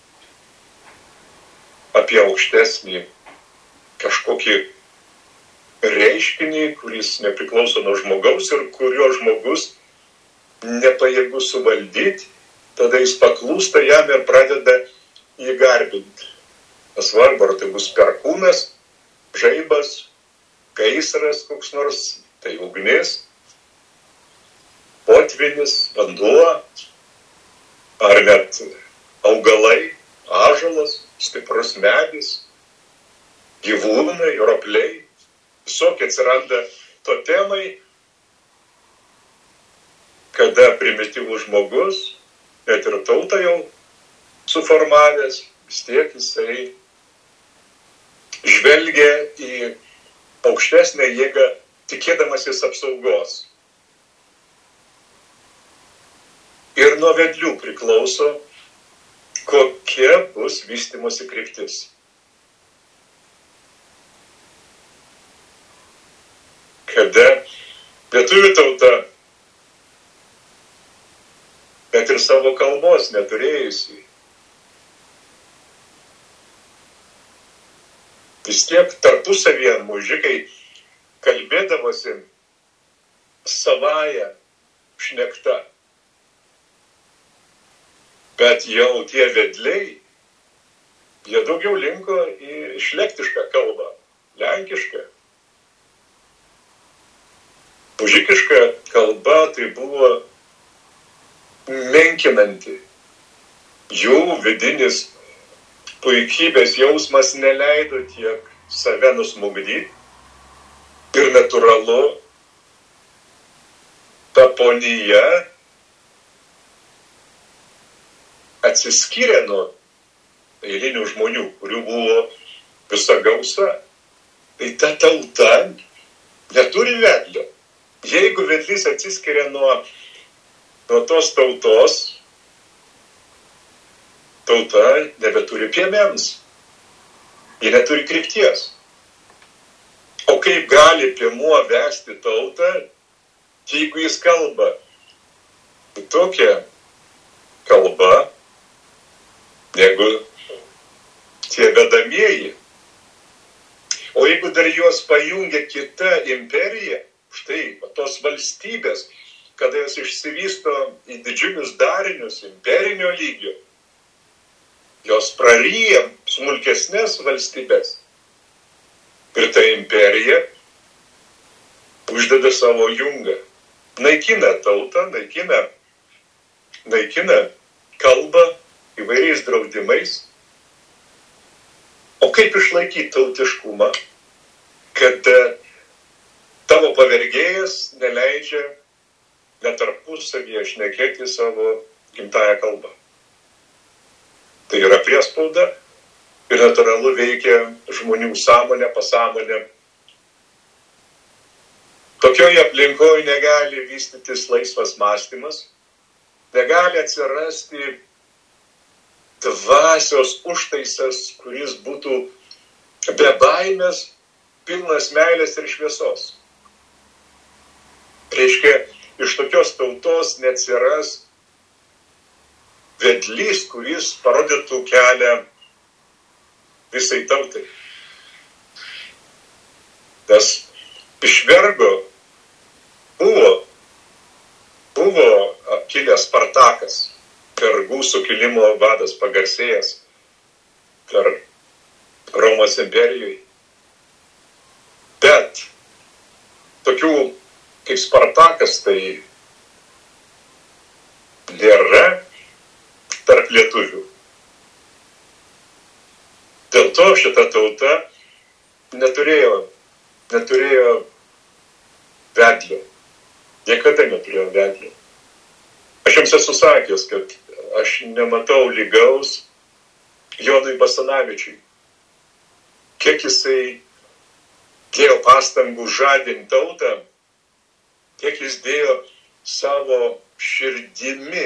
apie aukštesnį kažkokį reiškinį, kuris nepriklauso nuo žmogaus ir kurio žmogus nepajėgus suvaldyti, tada jis paklūsta jam ir pradeda jį garbinti. Nesvarbu, ar tai bus perkūnas, žaibas, gaisras koks nors, tai ugnis, potvynis, vanduo, ar net augalai, ąžuolas, stiprus medis, gyvūnai, ropliai, visokie atsiranda totemai, kada primityvus žmogus, net ir tautą jau suformavęs, vis tiek jisai žvelgia į aukštesnę jėgą, tikėdamasis apsaugos. Ir nuo vedlių priklauso, kokia bus vystymosi kryptis. Kada lietuvių tauta, bet ir savo kalbos neturėjusi, vis tiek tarpusavyje mužikai kalbėdavosi savąją šnekta. Bet jau tie vedliai, jie daugiau linko į šlektišką kalbą, lenkišką. Mužikiška kalba tai buvo menkinanti. Jų vidinis puikybės jausmas neleido tiek save nusmugdyti ir natūralu ta ponija atsiskyrė nuo eilinių žmonių, kurių buvo visa gausa. Tai ta tauta neturi vedlio. Jeigu vedlys atsiskiria nuo tos tautos, tauta nebeturi piemens. Ji neturi krypties. O kaip gali piemuo vesti tautą, jeigu jis kalba tokia kalba, negu tie vedamieji. O jeigu dar juos pajungia kita imperija, štai tos valstybės, kada jos išsivysto į didžiulius darinius imperinio lygio, jos praryja smulkesnės valstybės. Ir ta imperija uždeda savo jungą. Naikina tautą, naikina kalbą įvairiais draudimais. O kaip išlaikyti tautiškumą, kad tavo pavergėjas neleidžia netarpusavyje šnekėti savo gimtąją kalbą. Tai yra priespauda ir natūralu veikia žmonių sąmonę, pasąmonę. Tokioje aplinkoje negali vystytis laisvas mąstymas, negali atsirasti dvasios užtaisas, kuris būtų be baimės, pilnas meilės ir šviesos. Reiškia, iš tokios tautos neatsiras vedlys, kuris parodytų kelią visai tautai. Tas iš vergo buvo kilęs Spartakas, vergų sukilimo vadas pagarsėjęs per Romos imperijoje. Bet tokių kaip Spartakas tai nėra tarp lietuvių. Dėl to šita tauta neturėjo vedlio. Niekada neturėjo vedlio. Aš jums esu sakęs, kad aš nematau lygaus Jonui Basanavičiui. Kiek jisai dėjo pastangų žadinti tautą, kiek jis dėjo savo širdimi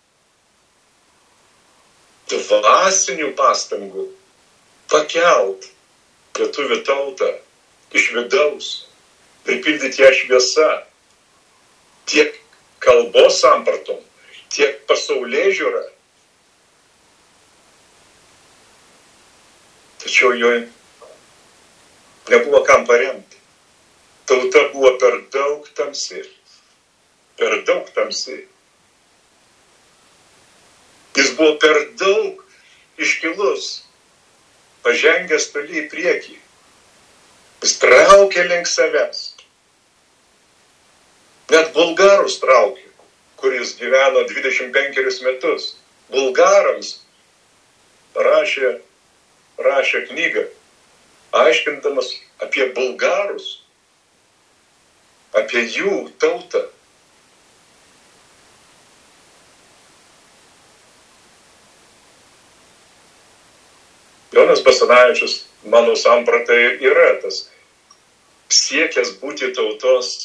dvasinių pastangų pakelt lietuvių tautą iš vidaus, pripildyti ją šviesa, tiek kalbos sampratom, tiek pasaulėžiūra. Tačiau jo nebuvo kam paremti. Tauta buvo per daug tamsi. Per daug tamsi. Jis buvo per daug iškilus, pažengęs toli į priekį. Jis traukė link savęs. Net bulgarus traukė, kuris gyveno 25 metus. Bulgarams rašė knygą, aiškindamas apie bulgarus, apie jų tautą. Jonas Basanavičius, mano samprata, yra tas siekęs būti tautos,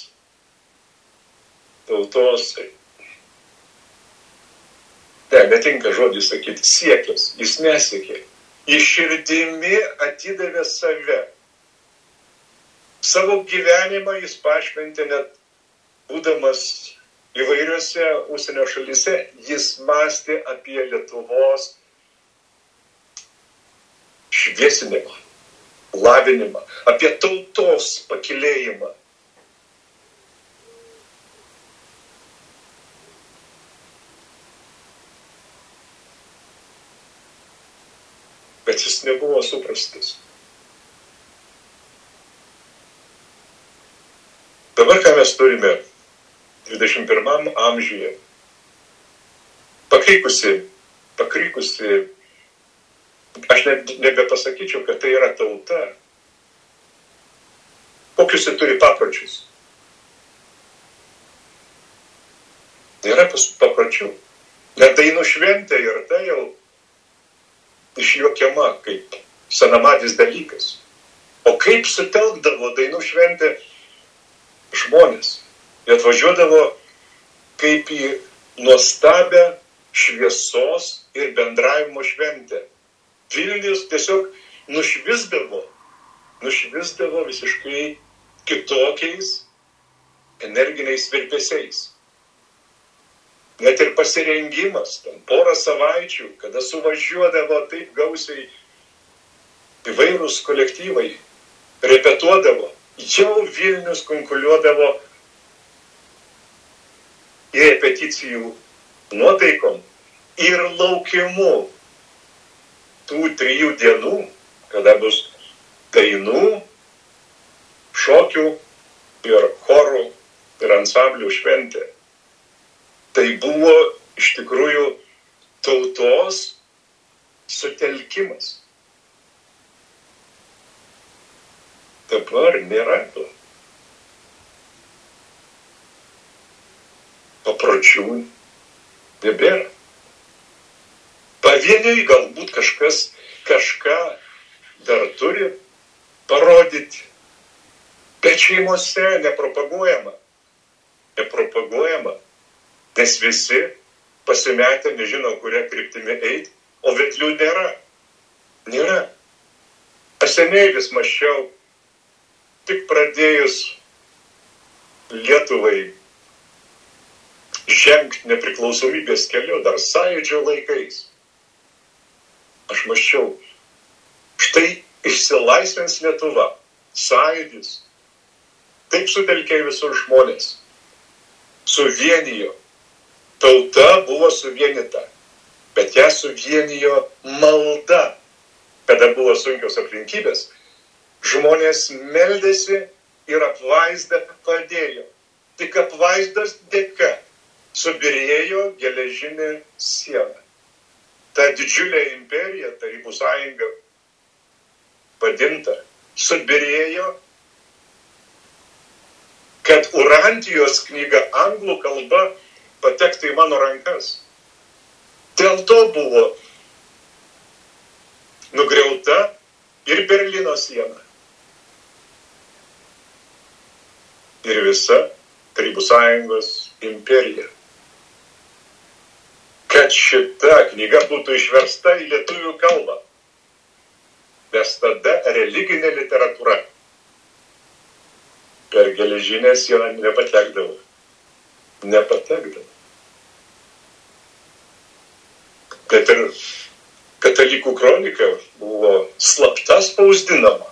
netinka žodį sakyti, siekęs, jis nesiekė. Jis širdimi atidavė save. Savo gyvenimą jis pašventė net būdamas įvairiose užsienio šalyse, jis mąstė apie Lietuvos šviesinimą, lavinimą, apie tautos pakilėjimą. Bet jis nebuvo suprastas. Dabar, ką mes turime 21 amžiuje, pakrikusi, aš nebepasakyčiau, kad tai yra tauta. Kokius jis turi papročius? Nėra papročių. Net dainų šventė ir tai jau išjuokiama kaip senamadis dalykas. O kaip sutelkdavo dainų šventė žmonės? Jie atvažiuodavo kaip į nuostabią šviesos ir bendravimo šventę. Vilnius tiesiog nušvisdavo visiškai kitokiais energiniais virpesiais. Net ir pasirengimas, porą savaičių, kada suvažiuodavo taip gausiai įvairūs kolektyvai, repetuodavo, jau Vilnius konkuliuodavo į repeticijų nuotaikom ir laukimu tų 3 dienų, kada bus dainų, šokių ir chorų ir ansamblių šventė. Tai buvo iš tikrųjų tautos sutelkimas. Dabar nėra to. Papročių nebėra. Pavieniui galbūt kažkas kažką dar turi parodyti, bet šeimose nepropaguojama. Nes visi pasimetę nežino, kurią kryptimi eiti, o vedlių nėra. Aš seniai vis mąsčiau, tik pradėjus Lietuvai žengti nepriklausomybės keliu dar Sąjūdžio laikais. Aš mąsčiau, štai išsilaisvins Lietuva, Sąjūdis, taip sutelkė visus žmonės, suvienijo, tauta buvo suvienyta, bet ją suvienijo malda. Kada buvo sunkios aplinkybės, žmonės meldėsi ir apvaizdą padėjo. Tik apvaizdos dėka subyrėjo geležinė siena. Ta didžiulė imperija, Tarybų sąjunga vadinta, subyrėjo, kad Urantijos knyga anglų kalba patektų į mano rankas. Dėl to buvo nugriauta ir Berlyno siena. Ir visa Tarybų sąjungos imperija. Kad šita knyga būtų išversta į lietuvių kalbą, nes tada religinė literatūra per geležinę sieną nepatekdavo. Bet ir Katalikų kronika buvo slapta spausdinama.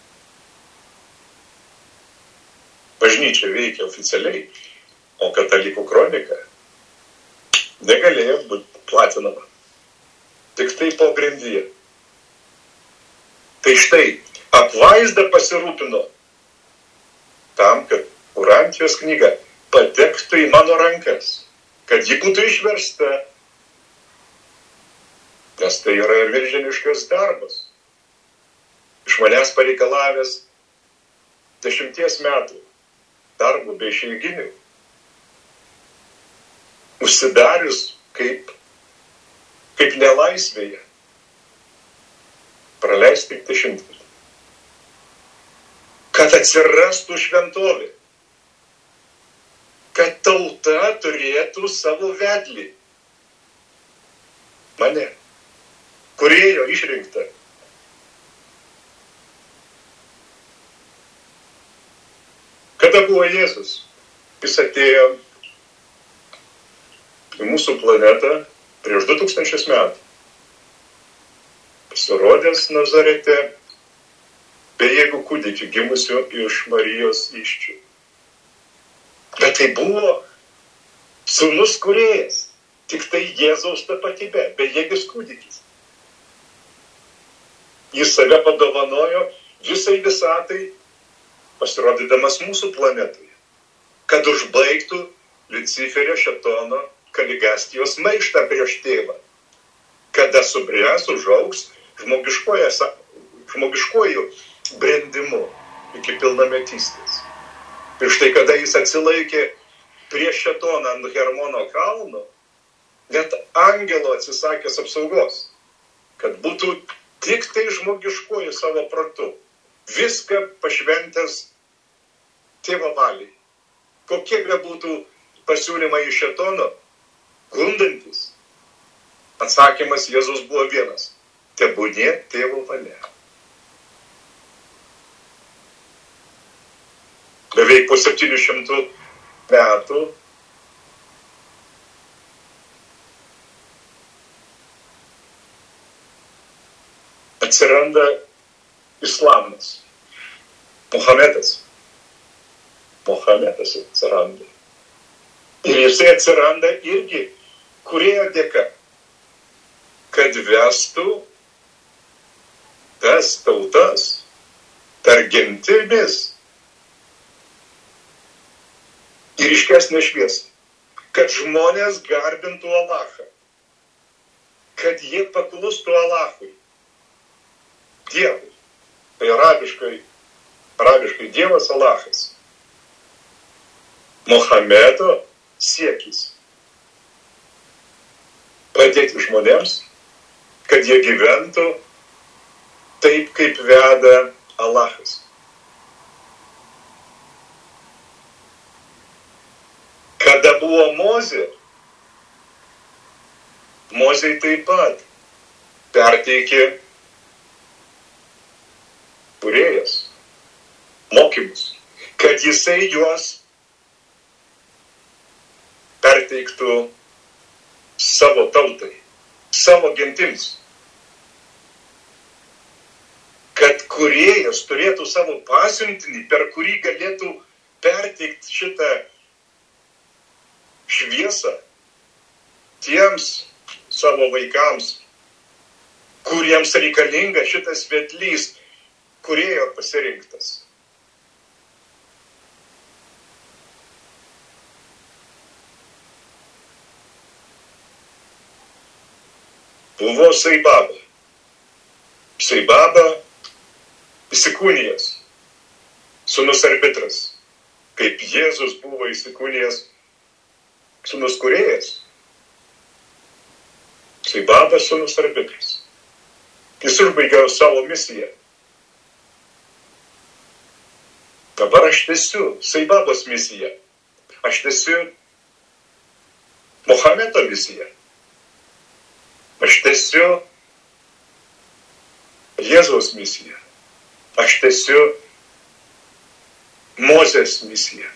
Bažnyčia veikia oficialiai, o Katalikų kronika negalėjo būti platinama. Tik tai pogrindyje. Tai štai, apvaizda pasirūpino tam, kad Urantijos knyga patektų į mano rankas, kad ji būtų išversta, nes tai yra milžiniškas darbas. Iš manęs pareikalavęs 10 metų darbų be išeiginių. Užsidarius kaip nelaisvėje. Praleisti tik 10. Kad atsirastų šventovė. Kad tauta turėtų savo vedlį. Mane. Kūrėjo išrinkta. Kada buvo Jėzus? Jis atėjo į mūsų planetą prieš 2000 metų. Pasirodęs Nazarete bejėgų kūdikių gimusių iš Marijos įsčių. Bet tai buvo sūnus kūrėjas, tik tai Jėzaus tapatybė, bejėgis kūdikis. Jis save padovanojo visai visatai, pasirodydamas mūsų planetoje, kad užbaigtų Liuciferio šėtono Kaligastijos maištą prieš tėvą, kada subręs užaugs žmogiškuoju brendimu iki pilnametystės. Ir štai kada jis atsilaikė prieš šėtoną ant Hermono kalno, net angelo atsisakęs apsaugos, kad būtų tik tai žmogiškuoju savo pratu, viską pašventęs tėvo valiai. Kokie būtų pasiūlymai iš šėtono, gundantis, atsakymas Jėzus buvo vienas: tebūnie tėvo valia. Beveik po 700 metų atsiranda islamas. Mohamedas atsiranda. Ir jisai atsiranda irgi kūrėjo dėka, kad vestų tas tautas per gentimis ir iškesnė šviesą, kad žmonės garbintų Alachą, kad jie paklustų Alachui, Dievui. Tai arabiškai Dievas Alachas. Mohamedo siekis padėti žmonėms, kad jie gyventų taip, kaip veda Alachas. Kada buvo Mozė, Mozei taip pat perteikė kūrėjas mokymus, kad jisai juos perteikė perteiktų savo tautai, savo gentims. Kad kūrėjas turėtų savo pasiuntinį, per kurį galėtų perteikti šitą šviesą tiems savo vaikams, kuriems reikalinga šitas vedlys, kūrėjo pasirinktas. Buvo Saibaba. Saibaba įsikūnijęs, sūnus arbitras, kaip Jėzus buvo įsikūnijęs, sūnus kūrėjas. Saibaba sūnus arbitras. Jis užbaigė savo misiją. Dabar aš tęsiu Saibabos misiją. Aš tęsiu Mohamedo misiją. Aš tęsiu Jėzaus misiją. Aš tęsiu Mozės misiją.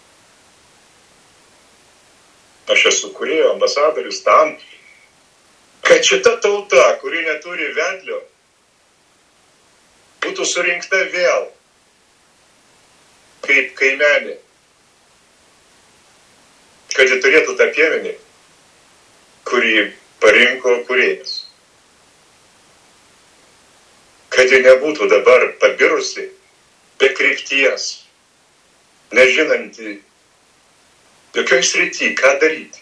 Aš esu kūrėjo ambasadorius tam, kad šita tauta, kuri neturi vedlio, būtų surinkta vėl kaip kaimenė. Kad ji turėtų tą piemenį, kurį parinko kūrėjas. Kad ji nebūtų dabar pabirusi, be krypties, nežinanti jokioj srity, ką daryti.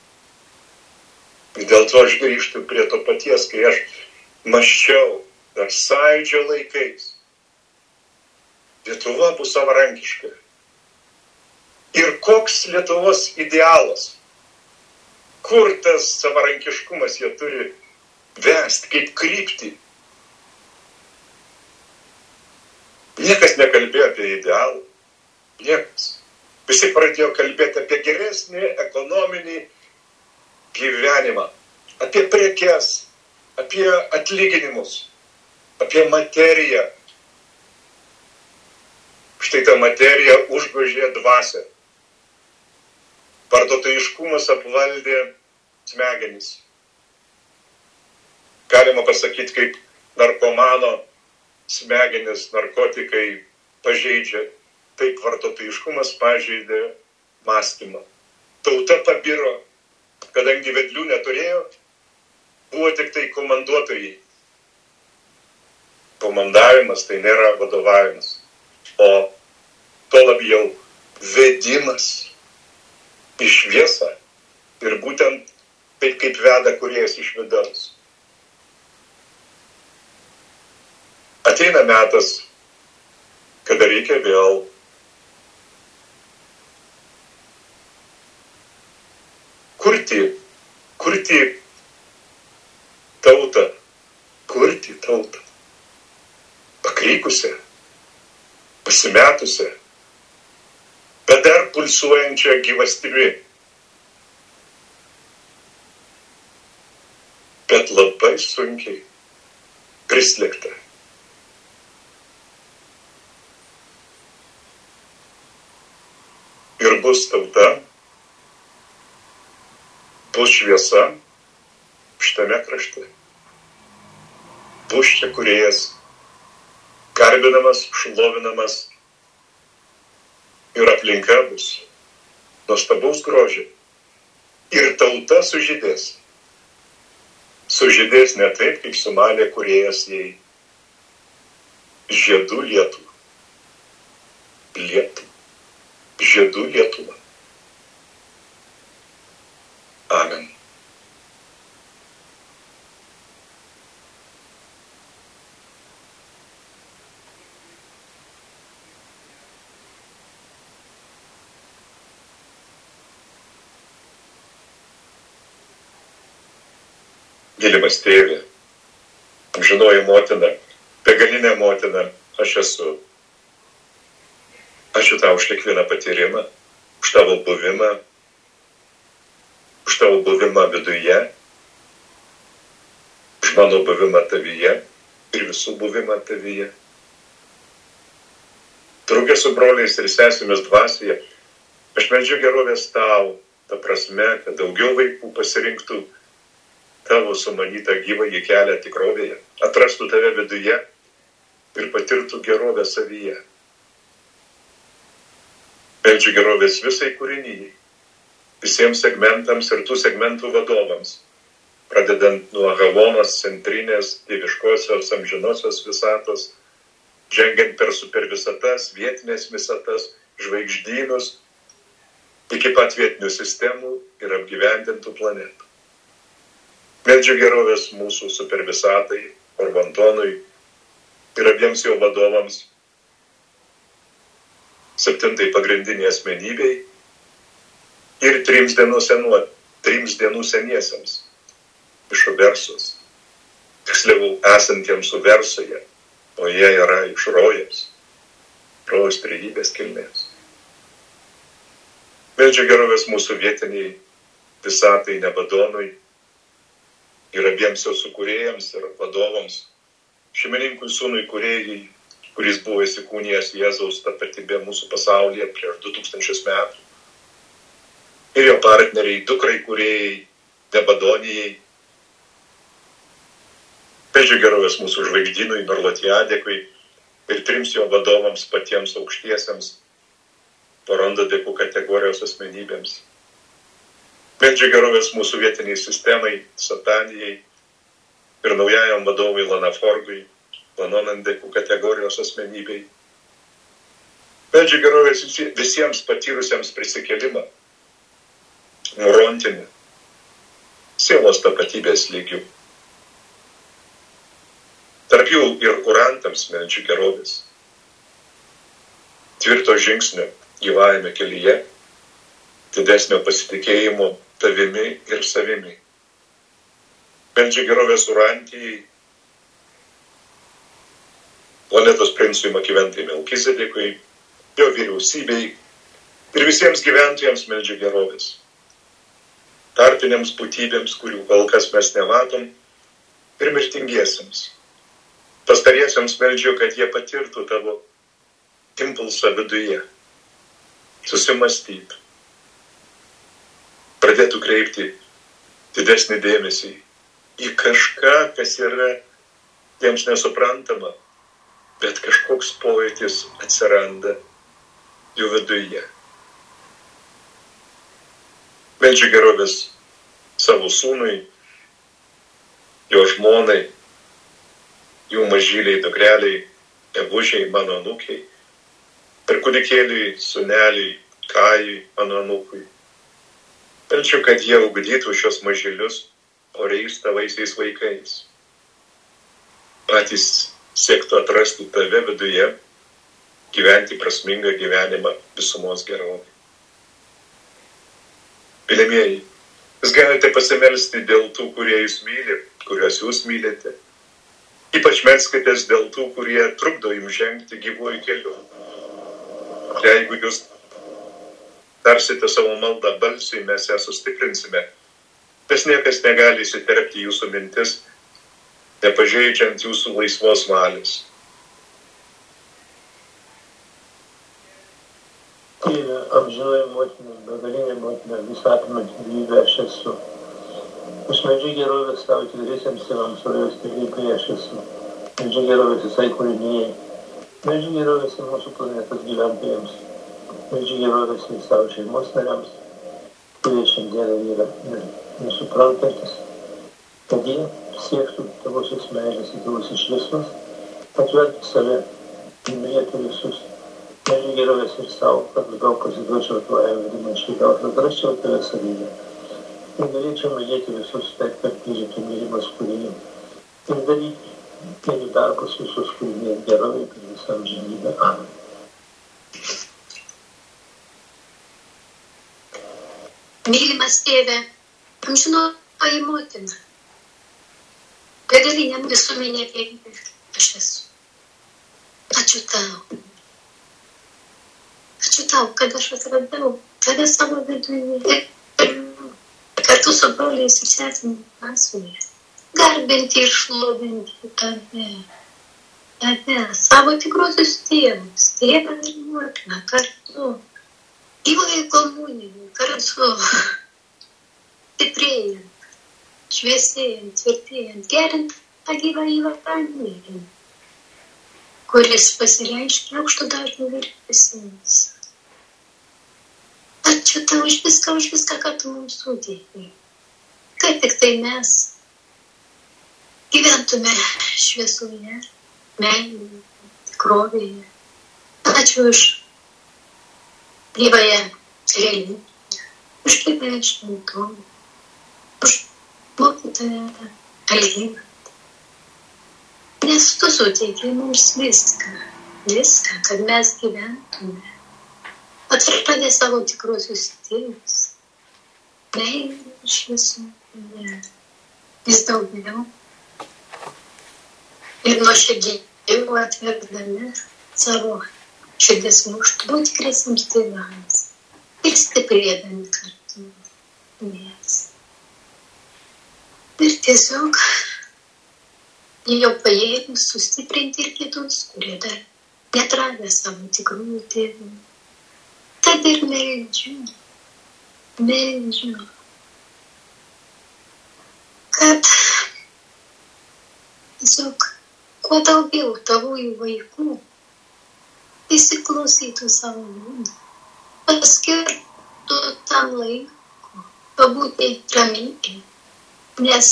Dėl to aš grįžtu prie to paties, kai aš mąsčiau dar Sąjūdžio laikais. Lietuva bus savarankiška. Ir koks Lietuvos idealas? Kur tas savarankiškumas jie turi vesti, kaip kryptį? Niekas nekalbėjo apie idealą. Niekas. Visi pradėjo kalbėti apie geresnį ekonominį gyvenimą, apie prekes, apie atlyginimus, apie materiją. Štai ta materija užgožė dvasią. Vartotojiškumas apvaldė smegenis. Galima pasakyti, kaip narkomano smegenis narkotikai pažeidžia, taip vartotojiškumas pažeidė mąstymą. Tauta pabiro, kadangi vedlių neturėjo, buvo tik tai komanduotojai. Komandavimas tai nėra vadovavimas, o to labiau vedimas į šviesą ir būtent taip, kaip veda kūrėjas iš vidaus. Ateina metas, kada reikia vėl kurti tautą, pakrykusią, pasimetusią, bet dar pulsuojančią gyvastimi. Bet labai sunkiai prislėgta. Ir bus tauta, bus šviesa šitame krašte. Bus čia kūrėjas, garbinamas, šlovinamas ir aplinka bus nuostabaus grožio. Ir tauta sužydės. Sužydės ne taip, kaip sumanė kūrėjas jai. Žiedų lietų. Žiedų Lietuva. Amen. Mylimas tėve, amžinoji motina, begalinė motina, aš esu. Ačiū tau už kiekvieną patyrimą, už tavo buvimą viduje, už mano buvimą tavyje ir visų buvimą tavyje. Drauge su broliais ir sesėmis dvasioje, aš meldžiu gerovės tau ta prasme, kad daugiau vaikų pasirinktų tavo sumanytą gyvąjį kelią tikrovėje, atrastų tave viduje ir patirtų gerovę savyje. Meldžiu gerovės visai kūrinyjai, visiems segmentams ir tų segmentų vadovams, pradedant nuo Havonos centrinės, dieviškosios, amžinosios visatos, žengiant per supervisatas, vietinės visatas, žvaigždynus, iki pat vietinių sistemų ir apgyvendintų planetų. Meldžiu gerovės mūsų supervisatai, Orbantonui ir abiems jo vadovams, 7 pagrindiniai asmenybei ir 3 dienų seniesiems iš Uversos, tiksliau esantiems Uversoje, o jie yra iš Rojaus trejybės kilmės. Meldžiu gerovės mūsų vietiniai visatai Nebadonui ir abiems jo sukūrėjams ir vadovams, šeimininkui sūnui kūrėjai, kuris buvo įsikūnijęs Jėzaus tapatybė mūsų pasaulyje prieš 2000 metų, ir jo partneriai, dukrai kūrėjai, Nebadonijai. Meldžiu gerovės mūsų žvaigždynui, Norlotijadekui ir 3 jo vadovams patiems aukštiesiems, Porondadekų kategorijos asmenybėms. Meldžiu gerovės mūsų vietiniai sistemai, Satanijai ir naujajam vadovui Lanaforgui, Lanonandekų kategorijos asmenybei. Meldžiu gerovės visiems patyrusiems prisikėlimą, Murontinį, sielos tapatybės lygių. Tarp jų ir kurantams meldžiu gerovės, tvirto žingsnio gyvajame kelyje, didesnio pasitikėjimo tavimi ir savimi. Meldžiu gerovės Urantijai, planetos princui Makiventai Melkizedekui, jo vyriausybei ir visiems gyventojams meldžiu gerovės. Tarpiniams būtybėms, kurių kol kas mes nematom, ir mirtingiesiems. Pastariesiems meldžiu, kad jie patirtų tavo impulsą viduje, susimąstytų, pradėtų kreipti didesnį dėmesį į kažką, kas yra jiems nesuprantama, bet kažkoks pojūtis atsiranda jų viduje. Meldžiu gerovės savo sūnui, jo žmonai, jų mažyliai dukreliai, Evužiai, mano anūkiai, ir kūdikėliai, sūneliai, Kajui, mano anūkui. Meldžiu, kad jie ugdytų šios mažylius oriais tavaisiais vaikais. Patys siektų atrasti tave viduje, gyventi prasmingą gyvenimą visumos gerovę. Mylimieji, jūs galite pasimelsti dėl tų, kurie jūs myli, kuriuos jūs mylite. Ypač melskitės dėl tų, kurie trukdo jums žengti gyvuoju keliu. Jeigu jūs tarsite savo maldą balsiui, mes ją sustiprinsime, nes niekas negali įsiterpti jūsų mintis, nepažeidžiant jūsų laisvos valios. Tėve, amžinoji motina, begalinė motina, visą apimanti gyvybę aš esu. Aš meldžiu gerovės savo tikriesiems tėvams, Rojaus trejybėje aš esu. Meldžiu gerovės visai kūrinijai. Meldžiu gerovės ir mūsų planetos gyventojams. Meldžiu gerovės ir savo šeimos nariams, kurie šiandien yra nesuprantantis, kad jie siektų tavosios meilės ir tavosios šviesos, atverti save, mylėti visus. Meldžiu gerovės ir savo, kad labiau pasiduočiau tuo evadimančiai, gal atrasčiau tave savyje. Ir galėčiau mylėti visus taip, kad mylitų mylimas kūrinį. Ir daryti kelių darbus visus kūrinės gerovai per visą amžinybę. Amen. Mylimas tėve, amžinoji motina, begaliniam visuomenė tėvybė aš esu. Ačiū tau. Ačiū tau, kad aš atradau tave savo viduje. Kartu su broliais ir sesėmis dvasioje. Garbinti ir šlovinti tave. Tave, savo tikrosius tėvus, tėvą ir motiną kartu. gyvąją komuniją kartu, stiprėjant, šviesėjant, tvirtėjant, gerint tą gyvąjį vandenį, kuris pasireiškia aukšto dažnio virpesimis. Ačiū tau už viską, ką tu mums sudėjai. Kad tik tai mes gyventume šviesoje, meilėje, tikrovėje. Ačiū už gyvąją religiją, už gyvąją šventovę, už mokytoją Algimantą. Nes tu suteikei mums viską, kad mes gyventume. Atradę savo tikruosius tėvus, meilė šviesoje, vis daugiau ir nuoširdžiai atverdami savo širdies muštų, būti tikresiems tėvams ir stiprėdami kartu jas. Ir tiesiog jau pajėgus sustiprinti ir kitus, kurie dar neatradę savo tikrųjų tėvų. Tad ir meldžiu, kad tiesiog kuo daugiau tavųjų vaikų įsiklausytų savo būdą, paskirtų tam laiku, pabūti ramybėje, nes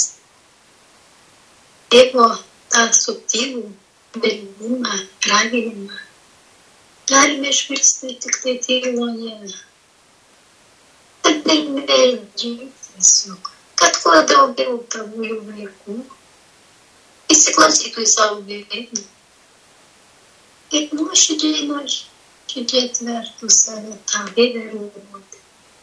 Dievo tą subtilų meldimą, raginimą galime išgirsti tik tai tyloje. Tad ir meldžiu tiesiog, kad kuo daugiau tavųjų vaikų įsiklausytų į savo gyvenimą ir nuoširdžiai atvertų save tą vėliavą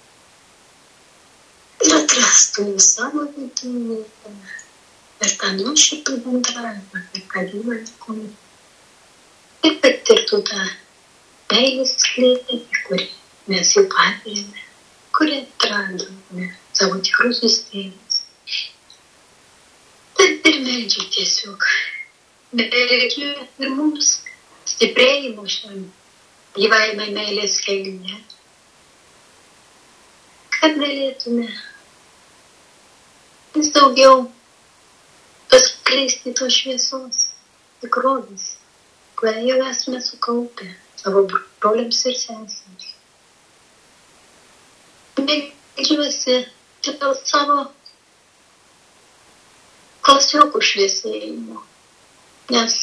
ir atrastų į savo viduje per tą nuoširdų bendravimą, kaip kad įvaikų ir patirtų tą meilės skleidį, kurį mes jau patyrėme, kurį atradome savo tikrusius tėvus. Tad ir meldžiu tiesiog, meldžiu ir mums stiprėjimo šiam gyvajame meilės kelyje, kad galėtume vis daugiau paskleisti tos šviesos tikrovės, kurią jau esame sukaupę savo broliams ir sesėms. Meldžiuosi dėl savo klasiokų šviesėjimo, nes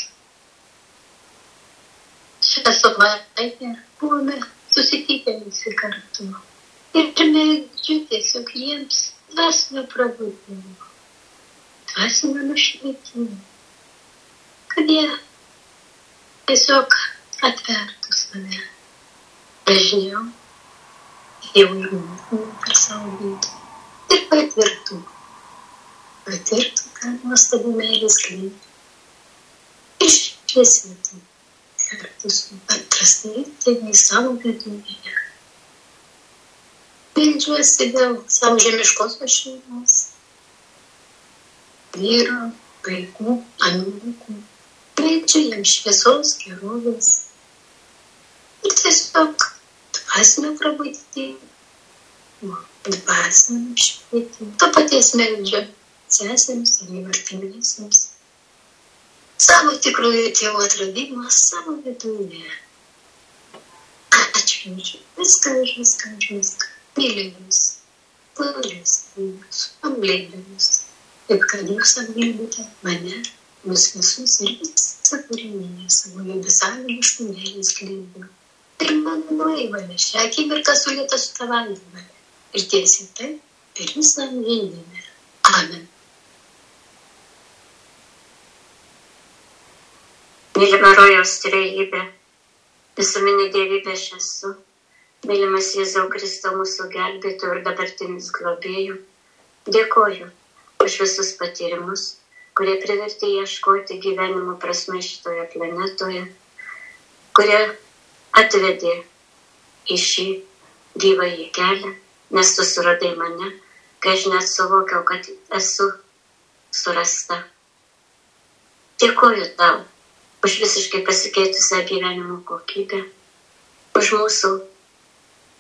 šią savaitę buvome susitikę visi kartu. Ir meldžiu tiesiog jiems dvasinio prabudimo, dvasinio nušvietimo, kad jie tiesiog atvertų save dažniau, jau ir mūsų per savo vidų ir patirtų tą nuostabų meilės sklaidą ir šviesėtų kartu su atrastais tėvais savo viduje. Meldžiuosi dėl savo žemiškosios šeimos, vyro, vaikų, anūkų. Meldžiu jiems šviesos, gerovės ir tiesiog dvasinio prabudimo, dvasinio švietimo. To paties meldžiu sesėms ir jų artimiesiems. Savo tikrųjų tėvų atradimą savo viduje. Ačiū už viską. Myliu jūs, glaudžiuosi apglėbiu jūs, kaip kad jūs apglėbite mane, mus visus ir visą kūrinyje savo jau besąlygiškų meilės skleidimu. Ir mano nueivalė šią akimirką sulėta su tavandime ir tiesiai taip per visą amžinybę. Amen. Mylima rojaus trejybė, visuminė dievybė aš esu, mylimas Jėzau Kristau mūsų gelbėtojų ir dabartinis globėjų, dėkoju už visus patyrimus, kurie privertė ieškoti gyvenimo prasme šitoje planetoje, kurie atvedė į šį gyvąjį kelią, nes tu suradai mane, kai aš net suvokiau, kad esu surasta. Dėkoju tau už visiškai pasikeitusią gyvenimo kokybę, už mūsų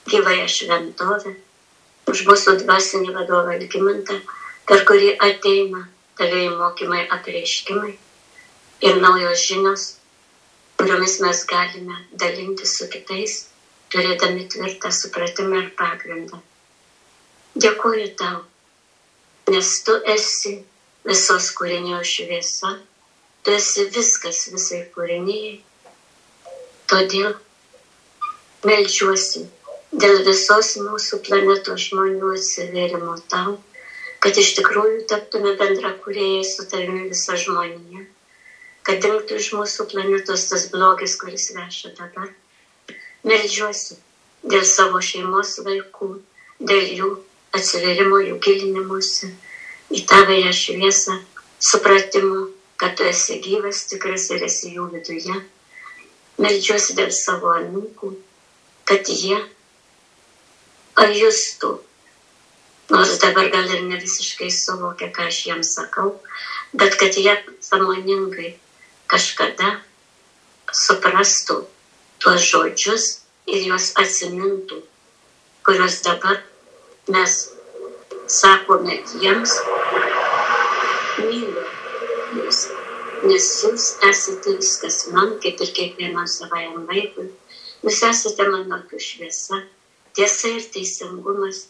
gyvąją šventovę, už mūsų dvasinį vadovą Algimantą, per kurį ateina tavėjai mokymai, apreiškimai ir naujos žinios, kuriomis mes galime dalinti su kitais, turėdami tvirtą supratimą ir pagrindą. Dėkuoju tau, nes tu esi visos kūrinijos šviesa, tu esi viskas visai kūrinijai. Todėl meldžiuosi dėl visos mūsų planetos žmonių atsivėrimo tau, kad iš tikrųjų taptume bendra kūrėjai su tavimi visa žmonija, kad dingtų iš mūsų planetos tas blogis, kuris veša dabar. Meldžiuosi dėl savo šeimos vaikų, dėl jų atsivėrimo, jų gilinimuose į tavąją šviesą, supratimo, kad tu esi gyvas, tikras ir esi jų viduje. Meldžiuosi dėl savo anūkų, kad jie pajustų, nors dabar gal ir ne visiškai suvokia, ką aš jiems sakau, bet kad jie sąmoningai kažkada suprastų tuos žodžius ir juos atsimintų, kuriuos dabar mes sakome jiems, myliu jūs, nes jūs esate viskas man, kaip ir kiekvienam savajam vaikui, jūs esate mano akių šviesa, tiesa ir teisingumas.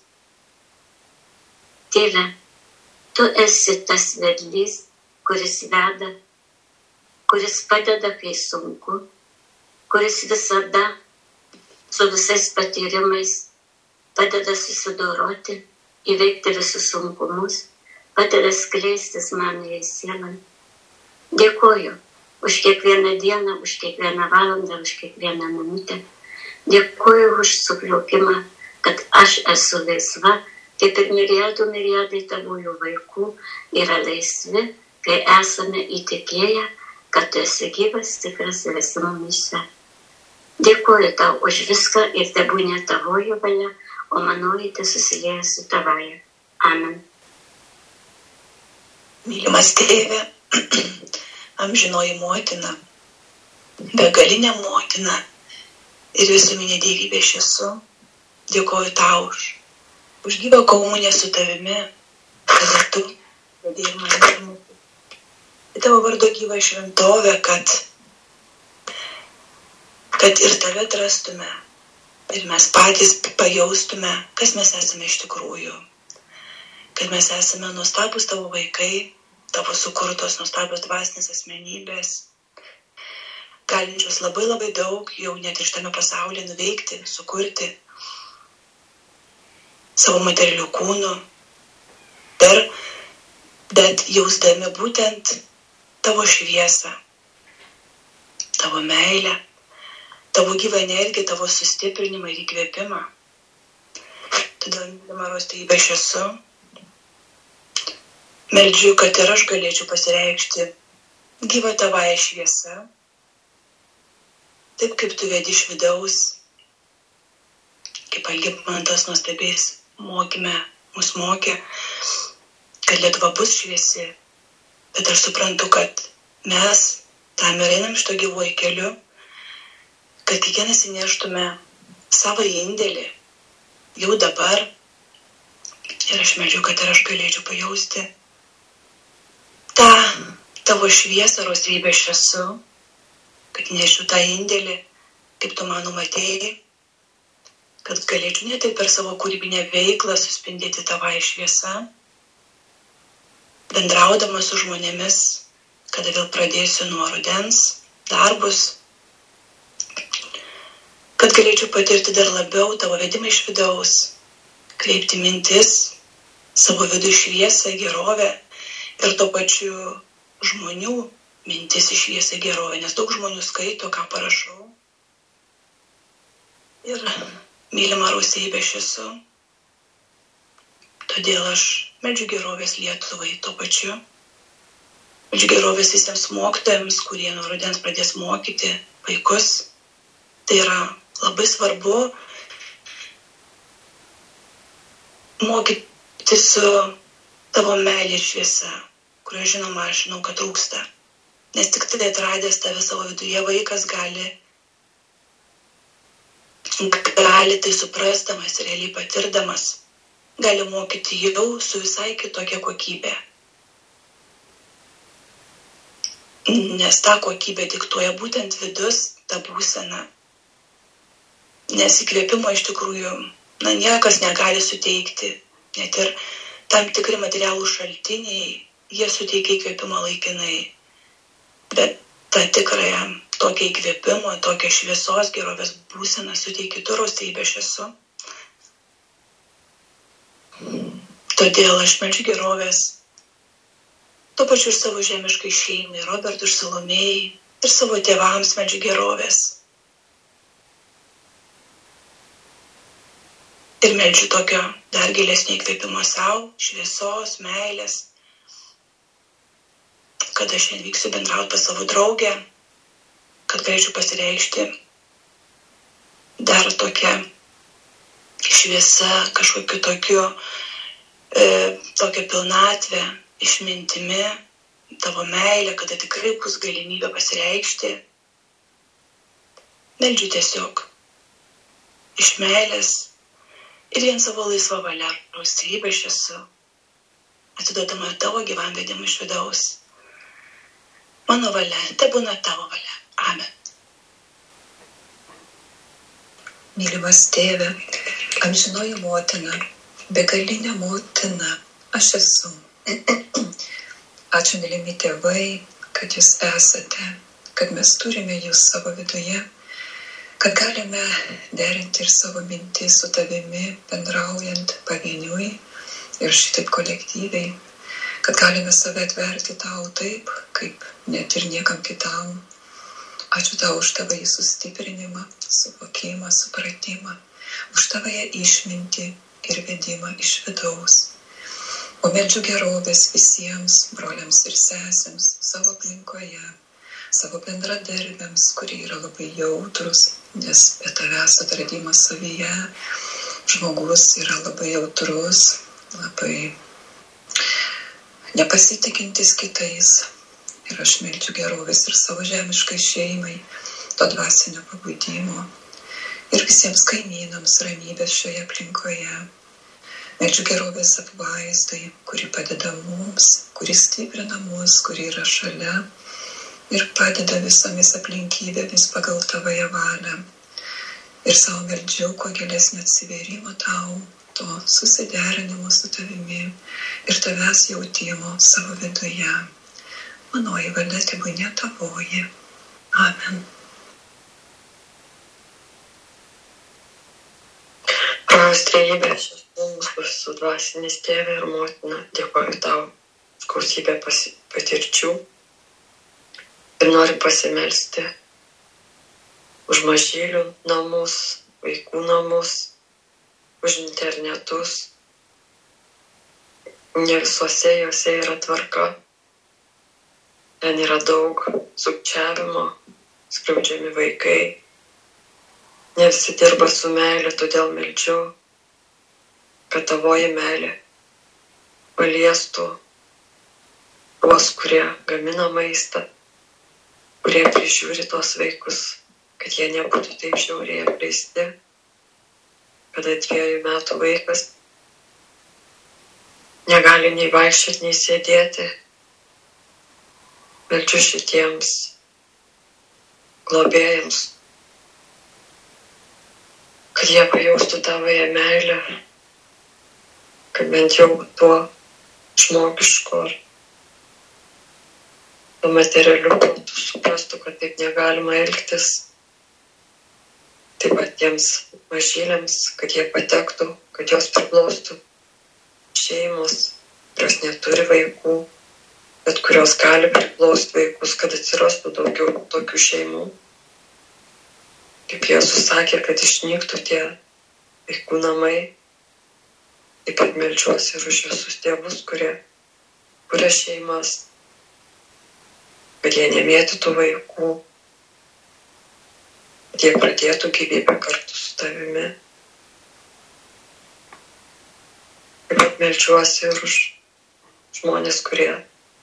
Tėve, tu esi tas vedlys, kuris veda, kuris padeda, kai sunku, kuris visada su visais patyrimais padeda susidoroti, įveikti visus sunkumus, padeda skleistis manai sielai. Dėkoju už kiekvieną dieną, už kiekvieną valandą, už kiekvieną minutę. Dėkoju už sukliaukimą, kad aš esu laisva, kaip ir milijardai tavųjų vaikų yra laisvi, kai esame įtikėję, kad tu esi gyvas, tikras ir esi mumyse. Dėkoju tau už viską ir tebūnė tavoji valia, o manoji te susilieja su tavaja. Amen. Mylimas tėve, amžinoji motina, begalinė motina ir visuminė dievybė aš esu, dėkoju tau už gyvą komuniją su tavimi, kada tu vedėjai mane į tavo vardo gyvą šventovę, kad ir tave atrastume ir mes patys pajaustume, kas mes esame iš tikrųjų, kad mes esame nuostabus tavo vaikai, tavo sukurtos nuostabios dvasinės asmenybės, galinčios labai labai daug jau net ir šitame pasaulyje nuveikti, sukurti savo materialių kūnų, bet jausdami būtent tavo šviesą, tavo meilę, tavo gyvą energiją, tavo sustiprinimą ir įkvėpimą. Todėl, mylimaros tėve, aš esu. Meldžiu, kad ir aš galėčiau pasireikšti gyvą tavąją šviesą, taip kaip tu vedi iš vidaus, kaip Algimantas nuostabiais mokyme mus mokė, kad Lietuva bus šviesi, bet aš suprantu, kad mes tam ir einam šito gyvuoju keliu, kad kiekvienas įneštume savo indėlį jau dabar ir aš meldžiu, kad ir aš galėčiau pajausti tą tavo šviesą, rosvybę aš esu, kad nešiu tą indėlį, kaip tu mano matėjai, kad galėčiau ne tik per savo kūrybinę veiklą suspindėti tavąją šviesą, bendraudama su žmonėmis, kada vėl pradėsiu nuo rudens darbus, kad galėčiau patirti dar labiau tavo vedimą iš vidaus, kreipti mintis, savo vidų šviesą, gerovę ir tuo pačiu žmonių mintis į šviesą, gerovę, nes daug žmonių skaito, ką parašau. Ir mylima Rusybė aš esu, todėl aš meldžiu gerovės Lietuvai tuo pačiu. Meldžiu gerovės visiems mokytojams, kurie nuo rudens pradės mokyti vaikus. Tai yra labai svarbu mokyti su tavo meilės šviesa, kurio žinoma aš žinau, kad trūksta. Nes tik tai atradęs tave savo viduje vaikas gali gali tai suprasdamas, realiai patirdamas, gali mokyti jau su visai kitokia kokybė. Nes tą kokybę diktuoja būtent vidus, ta būsena. Nes įkvėpimo iš tikrųjų, niekas negali suteikti. Net ir tam tikri materialų šaltiniai, jie suteikia įkvėpimo laikinai. Bet tą tikrąją tokią įkvėpimo, tokią šviesos gerovės būseną suteikia Tauraus trejybė aš esu. Todėl aš meldžiu gerovės tuo pačiu ir savo žemiškai šeimai, Robertui ir Salomėjai, ir savo tėvams meldžiu gerovės. Ir meldžiu tokio dar gilesnio įkvėpimo savo, šviesos, meilės, kad aš šiandien vyksiu bendrauti pas savo draugę, kad galėčiau pasireikšti dar tokia šviesa, kažkokiu tokiu, tokia pilnatvė, išmintimi, tavo meilė, kada tikrai bus galimybė pasireikšti. Meldžiu tiesiog iš meilės ir vien savo laisvą valią, Tauraus trejybę aš esu, atiduodama tavo gyvam vedimui iš vidaus. Mano valia, tebūna tavo valia. Amen. Mylimas tėve, amžinoji motina, begalinė motina, aš esu. Ačiū, mylimi tėvai, kad jūs esate, kad mes turime jūs savo viduje, kad galime derinti ir savo mintis su tavimi, bendraujant pavieniui ir šitaip kolektyviai, kad galime save atverti tau taip, kaip net ir niekam kitam. Ačiū tau už tavąjį sustiprinimą, suvokimą, supratimą, už tavąją išmintį ir vedimą iš vidaus. O meldžiu gerovės visiems broliams ir sesėms savo aplinkoje, savo bendradarbiams, kurie yra labai jautrus, nes be tavęs atradimas savyje žmogus yra labai jautrus, labai nepasitikintis kitais. Ir aš meldžiu gerovės ir savo žemiškai šeimai, to dvasinio pabudimo ir visiems kaimynams ramybės šioje aplinkoje. Meldžiu gerovės apvaizdai, kuri padeda mums, kuri stiprina mus, kuri yra šalia ir padeda visomis aplinkybėmis pagal tavąją valią. Ir savo meldžiu kuo gilesnio atsivėrimo tau, to susiderinimo su tavimi ir tavęs jautimo savo viduje. Manoji valia tebūnie tavoji. Amen. Tauraus trejybė aš esu, mūsų visų dvasinis tėvė ir motina, dėkoju tau už gausybę patirčių ir noriu pasimelsti už mažylių namus, vaikų namus, už internetus. Ne visuose juose yra tvarka, ten yra daug sukčiavimo, skriaudžiami vaikai. Ne visi dirba su meilė, todėl meldžiu, kad tavoji meilė paliestų tuos, kurie gamina maistą, kurie prižiūri tos vaikus, kad jie nebūtų taip žiauriai apleisti, kada 2 metų vaikas negali nei vaikščioti, nei sėdėti. Meldžiu šitiems globėjams, kad jie pajaustų tavoje meilę, kad bent jau tuo žmogišku ar tuo materialiu protu suprastų, kad taip negalima elgtis. Taip pat tiems mažyliams, kad jie patektų, kad jos priklaustų šeimos, kurios neturi vaikų, bet kurios gali priklausti vaikus, kad atsirastų daugiau tokių šeimų. Kaip Jėzus sakė, kad išnyktų tie vaikų namai. Taip pat meldžiuosi ir už visus tėvus, kurie kuria šeimas, kad jie nemėtytų vaikų, kad jie pradėtų gyvybę kartu su tavimi. Taip pat meldžiuosi ir už žmonės, kurie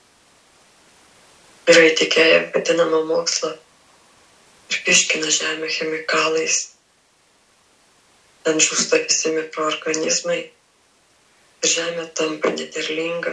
yra įtikėję vadinamą mokslą ir piškina žemę chemikalais. ten žūsta visi mikroorganizmai, žemė tampa nederlinga.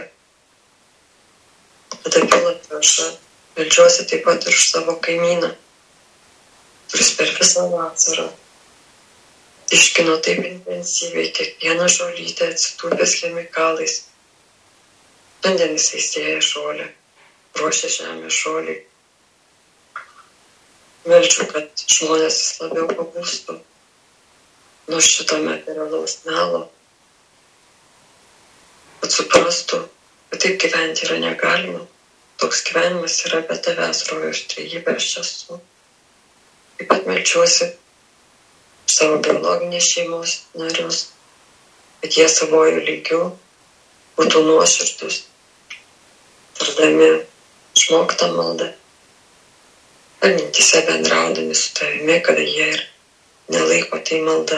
Tada pila trąša. Meldžiuosi taip pat ir už savo kaimyną, kuris per visą vasarą iškino taip intensyviai kiekvieną žolytę atsitūpęs chemikalais. Šiandien jisai sėja žolę, ruošia žemę žoliai. Meldžiu, kad žmonės vis labiau pabūstų nuo šito materialaus melo, kad suprastų, kad taip gyventi yra negalima. Toks gyvenimas yra be tavęs, rojaus trejybė, aš esu. Taip pat meldžiuosi savo biologinės šeimos narius, kad jie savojų lygių būtų nuoširdus, tardami išmoktą maldą, ar mintyse bendraudami su tavimi, kada jie ir nelaiko tai malda.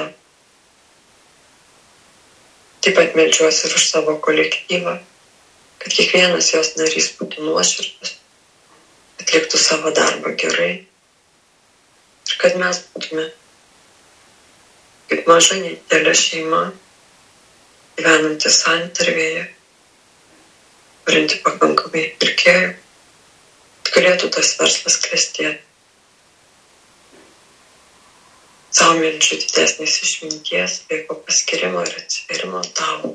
Taip pat meldžiuosi ir už savo kolektyvą, kad kiekvienas jos narys būtų nuoširdus, atliktų savo darbą gerai ir kad mes būtume kaip maža nedidelė šeima, gyvenanti santarvėje, turinti pakankamai pirkėjų, kad galėtų tas verslas klestėti. Sau meldžiu didesnės išminties, laiko paskirimo ir atsivėrimo tavo.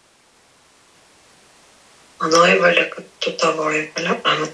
Manoji valia, kad tu tavoji valia. Amen.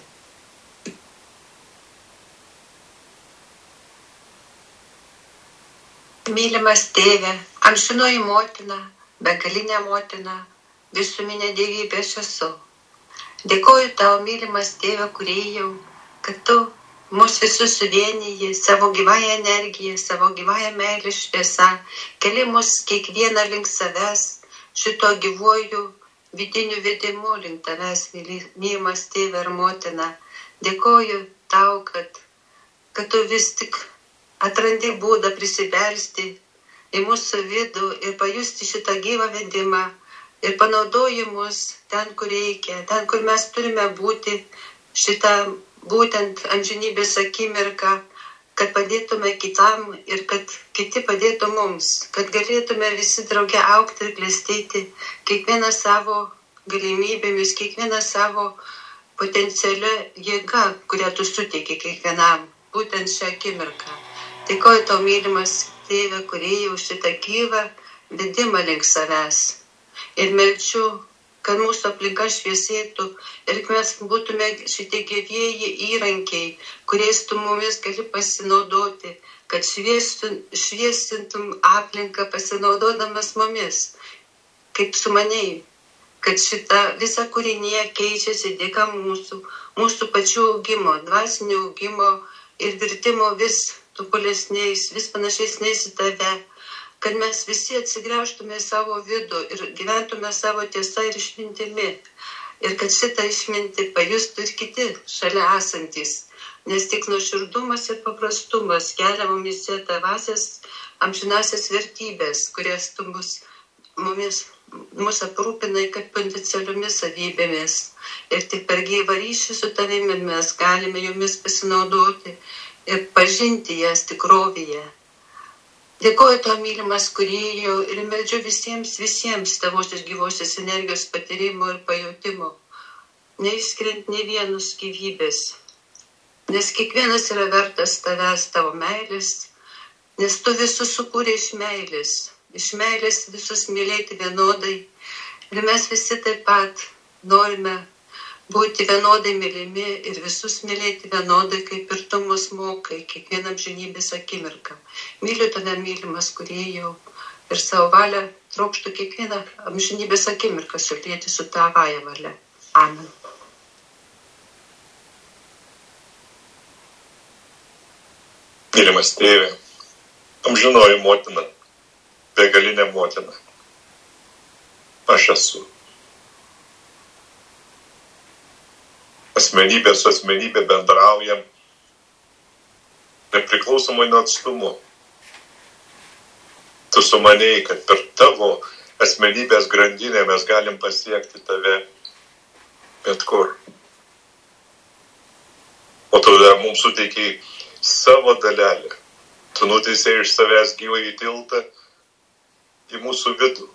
Mylimas tėve, amžinoji motina, begalinė motina, visuminė dievybė aš esu. Dėkoju tau, mylimas tėve, kūrėjau, kad tu mus visus suvieniji savo gyvąją energiją, savo gyvąją meilę šviesą, keli mus kiekvieną link savęs, šito gyvuoju vidiniu vedimu link tavęs, mylimas tėve ir motina. Dėkoju tau, kad tu vis tik atrandi būdą prisibelsti į mūsų vidų ir pajusti šitą gyvą vedimą ir panaudoji mus ten, kur reikia, ten, kur mes turime būti šitą būtent amžinybės akimirką, kad padėtume kitam ir kad kiti padėtų mums, kad galėtume visi drauge augti ir klestėti, kiekvieną savo galimybėmis, kiekvieną savo potencialią jėgą, kurią tu suteiki kiekvienam, būtent šią akimirką. Dėkoju tau, mylimas tėve, kūrėjau šitą gyvą vedimą link savęs. Ir meldžiu, kad mūsų aplinka šviesėtų ir mes būtume šitie gyvieji įrankiai, kuriais tu mumis gali pasinaudoti, kad šviesintum aplinką pasinaudodamas mumis, kaip sumaniai, kad šita visa kūrinė keičiasi dėka mūsų pačių augimo, dvasinio augimo ir virtimo vis tobulesniais, vis panašesniais į tave, kad mes visi atsigręžtume savo vidų ir gyventume savo tiesą ir išmintimi. Ir kad šitą išmintį pajustų ir kiti šalia esantys. Nes tik nuoširdumas ir paprastumas kelia mumise tavasias amžinasias vertybės, kurias tu mus aprūpinai kaip potencialiomis savybėmis. Ir tik per gyvą ryšį su tavimi mes galime jomis pasinaudoti ir pažinti jas tikrovėje. Dėkoju tau, mylimas kūrėjau, ir meldžiu visiems tavosios gyvosios energijos patyrimo ir pajutimo, neišskiriant nei vienos gyvybės, nes kiekvienas yra vertas tavęs, tavo meilės, nes tu visus sukūrė iš meilės visus mylėti vienodai, ir mes visi taip pat norime būti vienodai mylimi ir visus mylėti vienodai, kaip ir tu mus mokai kiekvieną amžinybės akimirką. Myliu tave, mylimas kūrėjau, ir savo valią trokštu kiekvieną amžinybės akimirką sulieti su tavąja valia. Amen. Mylimas tėve, amžinoji motina, begalinė motina, aš esu. Asmenybė su asmenybė bendraujam, nepriklausomai nuo atstumo. Tu sumanėjai, kad per tavo asmenybės grandinę mes galim pasiekti tave bet kur. O tada mums suteikiai savo dalelę. Tu nuteisėjai iš savęs gyvąjį tiltą į mūsų vidų.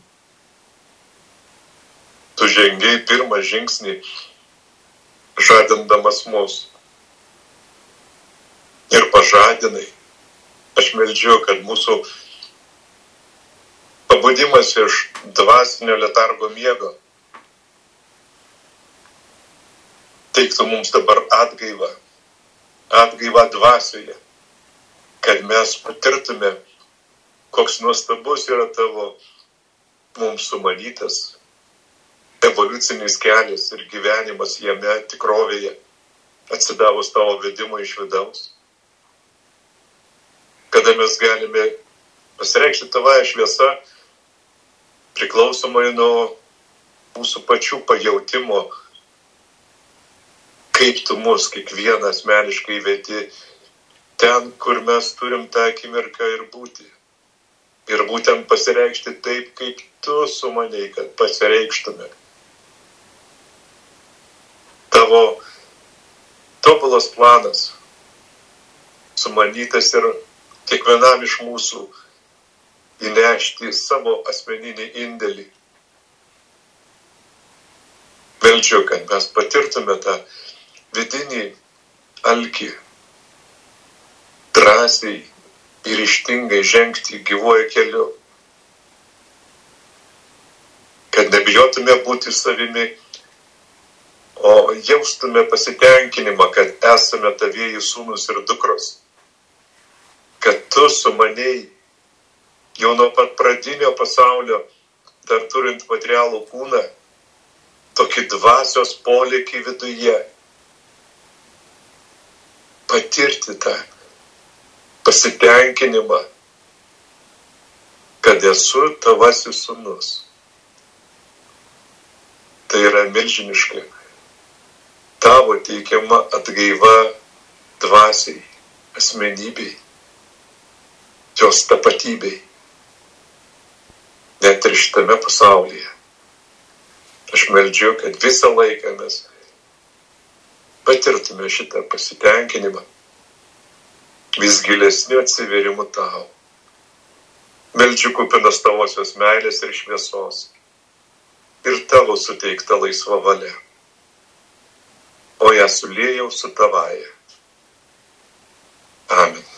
Tu žengiai pirmą žingsnį, žadindamas mus. Ir pažadinai. Aš meldžiu, kad mūsų pabudimas iš dvasinio letargo miego teiktų mums dabar atgaivą dvasioje, kad mes patirtume, koks nuostabus yra tavo mums sumanytas evoliucinis kelias ir gyvenimas jame tikrovėje, atsidavus tavo vedimą iš vidaus. Kada mes galime pasireikšti tavąją šviesą, priklausomai nuo mūsų pačių pajautimo, kaip tu mus kiekvieną asmeniškai vedi ten, kur mes turim tą akimirką ir būti. Ir būtent pasireikšti taip, kaip tu sumanei, kad pasireikštume. Tavo tobulas planas sumanytas ir kiekvienam iš mūsų įnešti savo asmeninį indėlį. Meldžiu, kad mes patirtume tą vidinį alkį, drąsiai ir ryžtingai žengti gyvuoju keliu. Kad nebijotume būti savimi, o jaustume pasitenkinimą, kad esame tavieji sūnus ir dukros. Kad tu sumanei jau nuo pat pradinio pasaulio, dar turint materialų kūną, tokį dvasios polėkį viduje. Patirti tą pasitenkinimą, kad esu tavasis sūnus. Tai yra milžiniška tavo teikiama atgaiva dvasiai, asmenybei, jos tapatybei, net ir šitame pasaulyje. Aš meldžiu, kad visą laiką mes patirtume šitą pasitenkinimą, vis gilesniu atsivėrimu tau. Meldžiu kupinas tavosios meilės ir šviesos ir tavo suteikta laisva valia. O ją suliejau su tavaja. Amen.